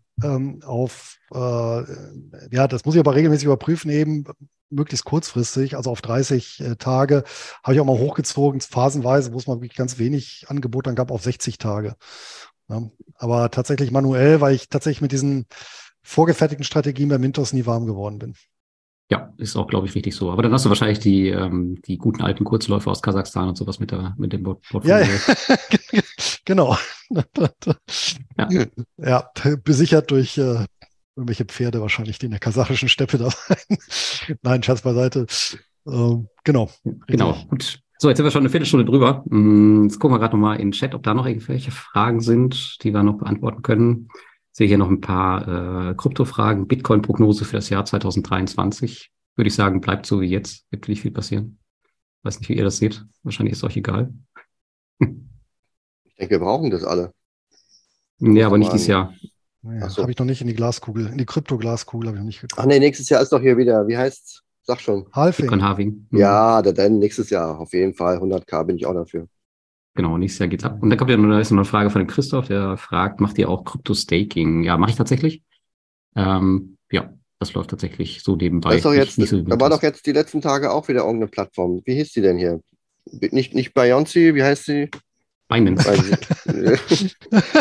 ja, das muss ich aber regelmäßig überprüfen, eben möglichst kurzfristig, also auf 30 Tage, habe ich auch mal hochgezogen, phasenweise, wo es mal wirklich ganz wenig Angebot dann gab, auf 60 Tage. Ja, aber tatsächlich manuell, weil ich tatsächlich mit diesen vorgefertigten Strategien bei Mintos nie warm geworden bin. Ja, ist auch, glaube ich, richtig so. Aber dann hast du wahrscheinlich die guten alten Kurzläufe aus Kasachstan und sowas mit dem Ja, Portfolio. genau. Ja, Ja, besichert durch irgendwelche Pferde wahrscheinlich, die in der kasachischen Steppe da waren. Nein, Scherz beiseite. Genau, genau. richtig. Gut. So, jetzt sind wir schon eine Viertelstunde drüber. Jetzt gucken wir gerade nochmal in den Chat, ob da noch irgendwelche Fragen sind, die wir noch beantworten können. Ich sehe hier noch ein paar Kryptofragen. Bitcoin-Prognose für das Jahr 2023. Würde ich sagen, bleibt so wie jetzt. Wird nicht viel passieren. Weiß nicht, wie ihr das seht. Wahrscheinlich ist es euch egal. Ich denke, wir brauchen das alle. Ja, aber Müsste nicht dieses man. Jahr. Naja, Ach so. habe ich noch nicht in die Glaskugel, in die Kryptoglaskugel habe ich noch nicht Ach geguckt. nee, nächstes Jahr ist doch hier wieder, wie heißt's? Sag schon. Halving. Bitcoin-Halving. Ja, dann nächstes Jahr auf jeden Fall 100.000 bin ich auch dafür. Genau, nächstes Jahr geht's ab. Und dann kommt ja noch, da ist noch eine Frage von dem Christoph, der fragt, macht ihr auch Krypto-Staking? Ja, mache ich tatsächlich. Ja, das läuft tatsächlich so Da ist nebenbei. doch jetzt, Nicht so wie da war doch Mintos. jetzt die letzten Tage auch wieder irgendeine Plattform. Wie hieß die denn hier? Nicht Beyoncé, wie heißt sie? Binance. Weiß ich.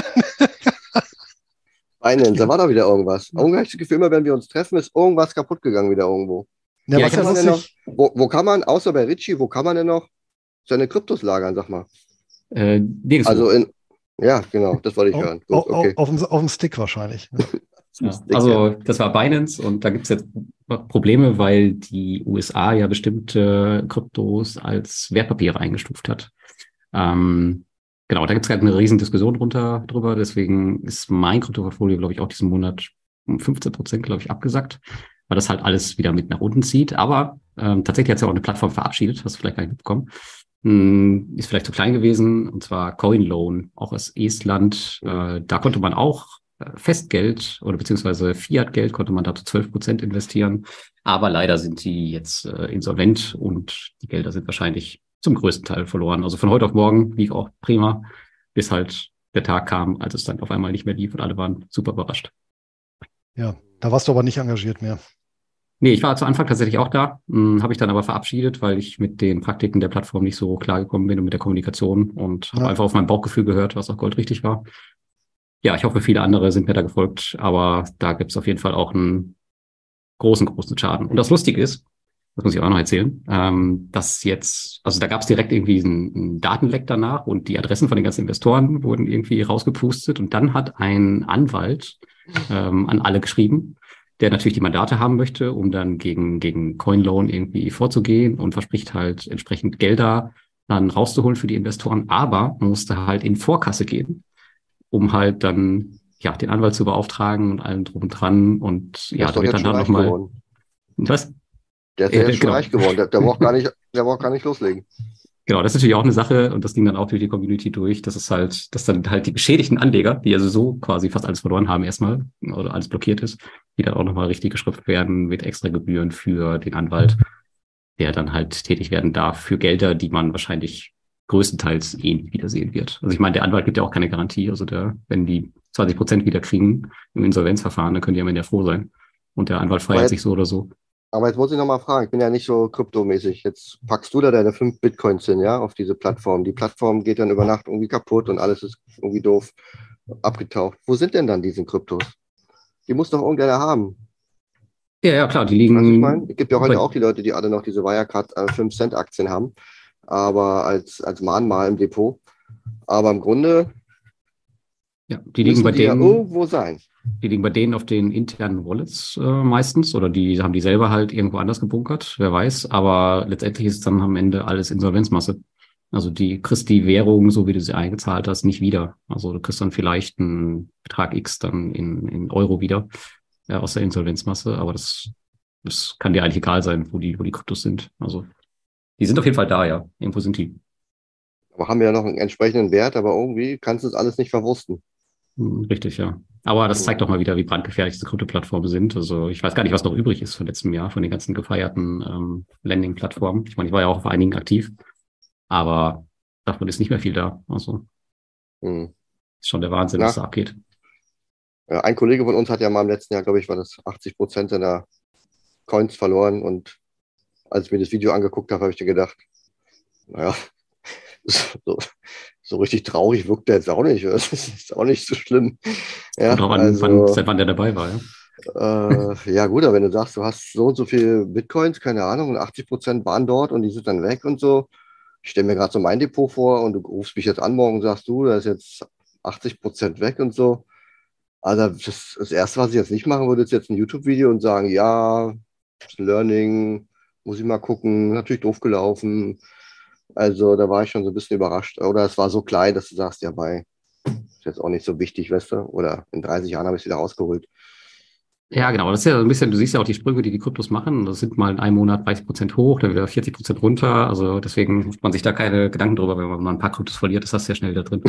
Binance, da war doch wieder irgendwas. Irgendwie habe ich das Gefühl, immer wenn wir uns treffen, ist irgendwas kaputt gegangen wieder irgendwo. Ja, Ja, was ich Kann ja habe man denn noch, lustig, wo kann man, außer bei Richie, wo kann man denn noch seine Kryptos lagern, sag mal? Also Nirgendwo. ja, genau, das wollte ich hören. Gut, okay. auf dem Stick wahrscheinlich. Ja. Ja, Stick, ja. also das war Binance und da gibt es jetzt Probleme, weil die USA ja bestimmte Kryptos als Wertpapiere eingestuft hat. Genau, da gibt es gerade eine riesen Diskussion drüber. Deswegen ist mein Kryptoportfolio, glaube ich, auch diesen Monat um 15%, glaube ich, abgesackt, weil das halt alles wieder mit nach unten zieht. Aber tatsächlich hat es ja auch eine Plattform verabschiedet, hast du vielleicht gar nicht mitbekommen. Ist vielleicht zu klein gewesen, und zwar CoinLoan, auch aus Estland. Da konnte man auch Festgeld oder beziehungsweise Fiat-Geld konnte man da zu 12% investieren. Aber leider sind die jetzt insolvent und die Gelder sind wahrscheinlich zum größten Teil verloren. Also von heute auf morgen lief auch prima, bis halt der Tag kam, als es dann auf einmal nicht mehr lief und alle waren super überrascht. Ja, da warst du aber nicht engagiert mehr. Nee, ich war zu Anfang tatsächlich auch da, habe ich dann aber verabschiedet, weil ich mit den Praktiken der Plattform nicht so klar gekommen bin und mit der Kommunikation und habe Ja, einfach auf mein Bauchgefühl gehört, was auch goldrichtig war. Ja, ich hoffe, viele andere sind mir da gefolgt, aber da gibt es auf jeden Fall auch einen großen Schaden. Und das Lustige ist, das muss ich auch noch erzählen, dass jetzt, also da gab es direkt irgendwie einen Datenleck danach und die Adressen von den ganzen Investoren wurden irgendwie rausgepustet und dann hat ein Anwalt an alle geschrieben, der natürlich die Mandate haben möchte, um dann gegen CoinLoan irgendwie vorzugehen und verspricht halt entsprechend Gelder dann rauszuholen für die Investoren, aber man musste halt in Vorkasse gehen, um halt dann ja den Anwalt zu beauftragen und allem drum und dran und Der ja, ist da doch wird jetzt dann schon halt reich nochmal, geworden. was? Der ist ja jetzt schon Genau. reich geworden. Der braucht gar nicht loslegen. Genau, das ist natürlich auch eine Sache und das ging dann auch durch die Community durch. Das ist halt, dass dann halt die beschädigten Anleger, die also so quasi fast alles verloren haben erstmal oder alles blockiert ist, die dann auch nochmal richtig geschröpft werden mit extra Gebühren für den Anwalt, der dann halt tätig werden darf für Gelder, die man wahrscheinlich größtenteils eh nicht wiedersehen wird. Also ich meine, der Anwalt gibt ja auch keine Garantie. Also wenn die 20% wieder kriegen im Insolvenzverfahren, dann können die am Ende ja froh sein. Und der Anwalt Aber feiert sich jetzt, so oder so. aber jetzt muss ich noch mal fragen, ich bin ja nicht so kryptomäßig. Jetzt packst du da deine 5 Bitcoins hin, ja, auf diese Plattform. Die Plattform geht dann über Nacht irgendwie kaputt und alles ist irgendwie doof abgetaucht. Wo sind denn dann diese Kryptos? Die muss doch irgendeiner haben. Ja, ja, klar, die Weißt du, ich meine? liegen Es gibt ja heute bei, auch die Leute, die alle noch diese Wirecard 5-Cent-Aktien haben, aber als Mahnmal im Depot. Aber im Grunde ja, die liegen bei müssen die ja denen. irgendwo sein. Die liegen bei denen auf den internen Wallets meistens oder die haben die selber halt irgendwo anders gebunkert, wer weiß. Aber letztendlich ist es dann am Ende alles Insolvenzmasse. Also die kriegst die Währung, so wie du sie eingezahlt hast, nicht wieder. Also du kriegst dann vielleicht einen Betrag X dann in Euro wieder aus der Insolvenzmasse. Aber das kann dir eigentlich egal sein, wo die Kryptos sind. Also die sind auf jeden Fall da, ja. Irgendwo sind die. Aber haben ja noch einen entsprechenden Wert, aber irgendwie kannst du es alles nicht verwursten. Richtig, ja. Aber das zeigt doch mal wieder, wie brandgefährlich diese Krypto-Plattformen sind. Also ich weiß gar nicht, was noch übrig ist von letztem Jahr, von den ganzen gefeierten Landing-Plattformen. Ich meine, ich war ja auch auf einigen aktiv, aber davon ist nicht mehr viel da. Also Hm. ist schon der Wahnsinn, was da Na, abgeht. ein Kollege von uns hat ja mal im letzten Jahr, glaube ich, war das 80% seiner Coins verloren. Und als ich mir das Video angeguckt habe, habe ich dir gedacht, naja, so, so richtig traurig wirkt der jetzt auch nicht. Das ist auch nicht so schlimm. Kommt Ja, drauf an, also, seit wann der dabei war, ja. ja gut, aber wenn du sagst, du hast so und so viel Bitcoins, keine Ahnung, und 80% waren dort und die sind dann weg und so. Ich stelle mir gerade so mein Depot vor und du rufst mich jetzt an morgen und sagst, du, da ist jetzt 80% weg und so. Also das Erste, was ich jetzt nicht machen würde, ist jetzt ein YouTube-Video und sagen, ja, Learning, muss ich mal gucken, natürlich doof gelaufen. Also da war ich schon so ein bisschen überrascht. Oder es war so klein, dass du sagst, ja, ist jetzt auch nicht so wichtig, weißt du? Oder in 30 Jahren habe ich es wieder rausgeholt. Ja, Ja. genau. Das ist ja so ein bisschen, du siehst ja auch die Sprünge, die die Kryptos machen. Das sind mal in einem Monat 30% hoch, dann wieder 40% runter. Also deswegen macht man sich da keine Gedanken drüber, wenn man mal ein paar Kryptos verliert, ist das sehr schnell da drin.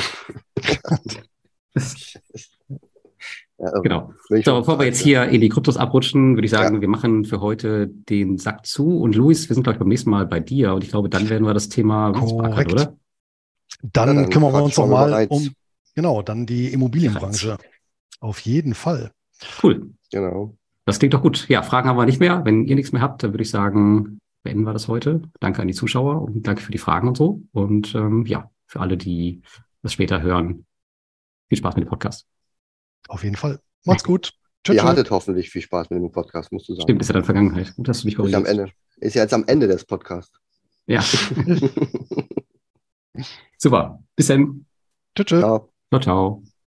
Ja, Genau. bin ich So, schon bevor wir alt, jetzt ne? hier in die Kryptos abrutschen, würde ich Ja, sagen, wir machen für heute den Sack zu. Und Luis, wir sind, glaube ich, beim nächsten Mal bei dir. Und ich glaube, dann werden wir das Thema Wies beackern, Korrekt. oder? ja, Dann dann kümmern wir uns quatschen noch wir über mal Reiz. genau, dann die Die Reiz. Immobilienbranche. Auf jeden Fall. Cool. Genau. Das klingt doch gut. Ja, Fragen haben wir nicht mehr. Wenn ihr nichts mehr habt, dann würde ich sagen, beenden wir das heute. Danke an die Zuschauer und danke für die Fragen und so. Und ja, für alle, die das später hören, viel Spaß mit dem Podcast. Auf jeden Fall. Macht's gut. Tschüss. Ihr hattet hoffentlich viel Spaß mit dem Podcast, musst du sagen. Stimmt, ist ja dann Vergangenheit. Gut, dass du mich Ist ja am korrigierst. Ende. Ist ja jetzt am Ende des Podcasts. Ja, super. Bis dann. Tschüss. Ciao. Ciao, ciao.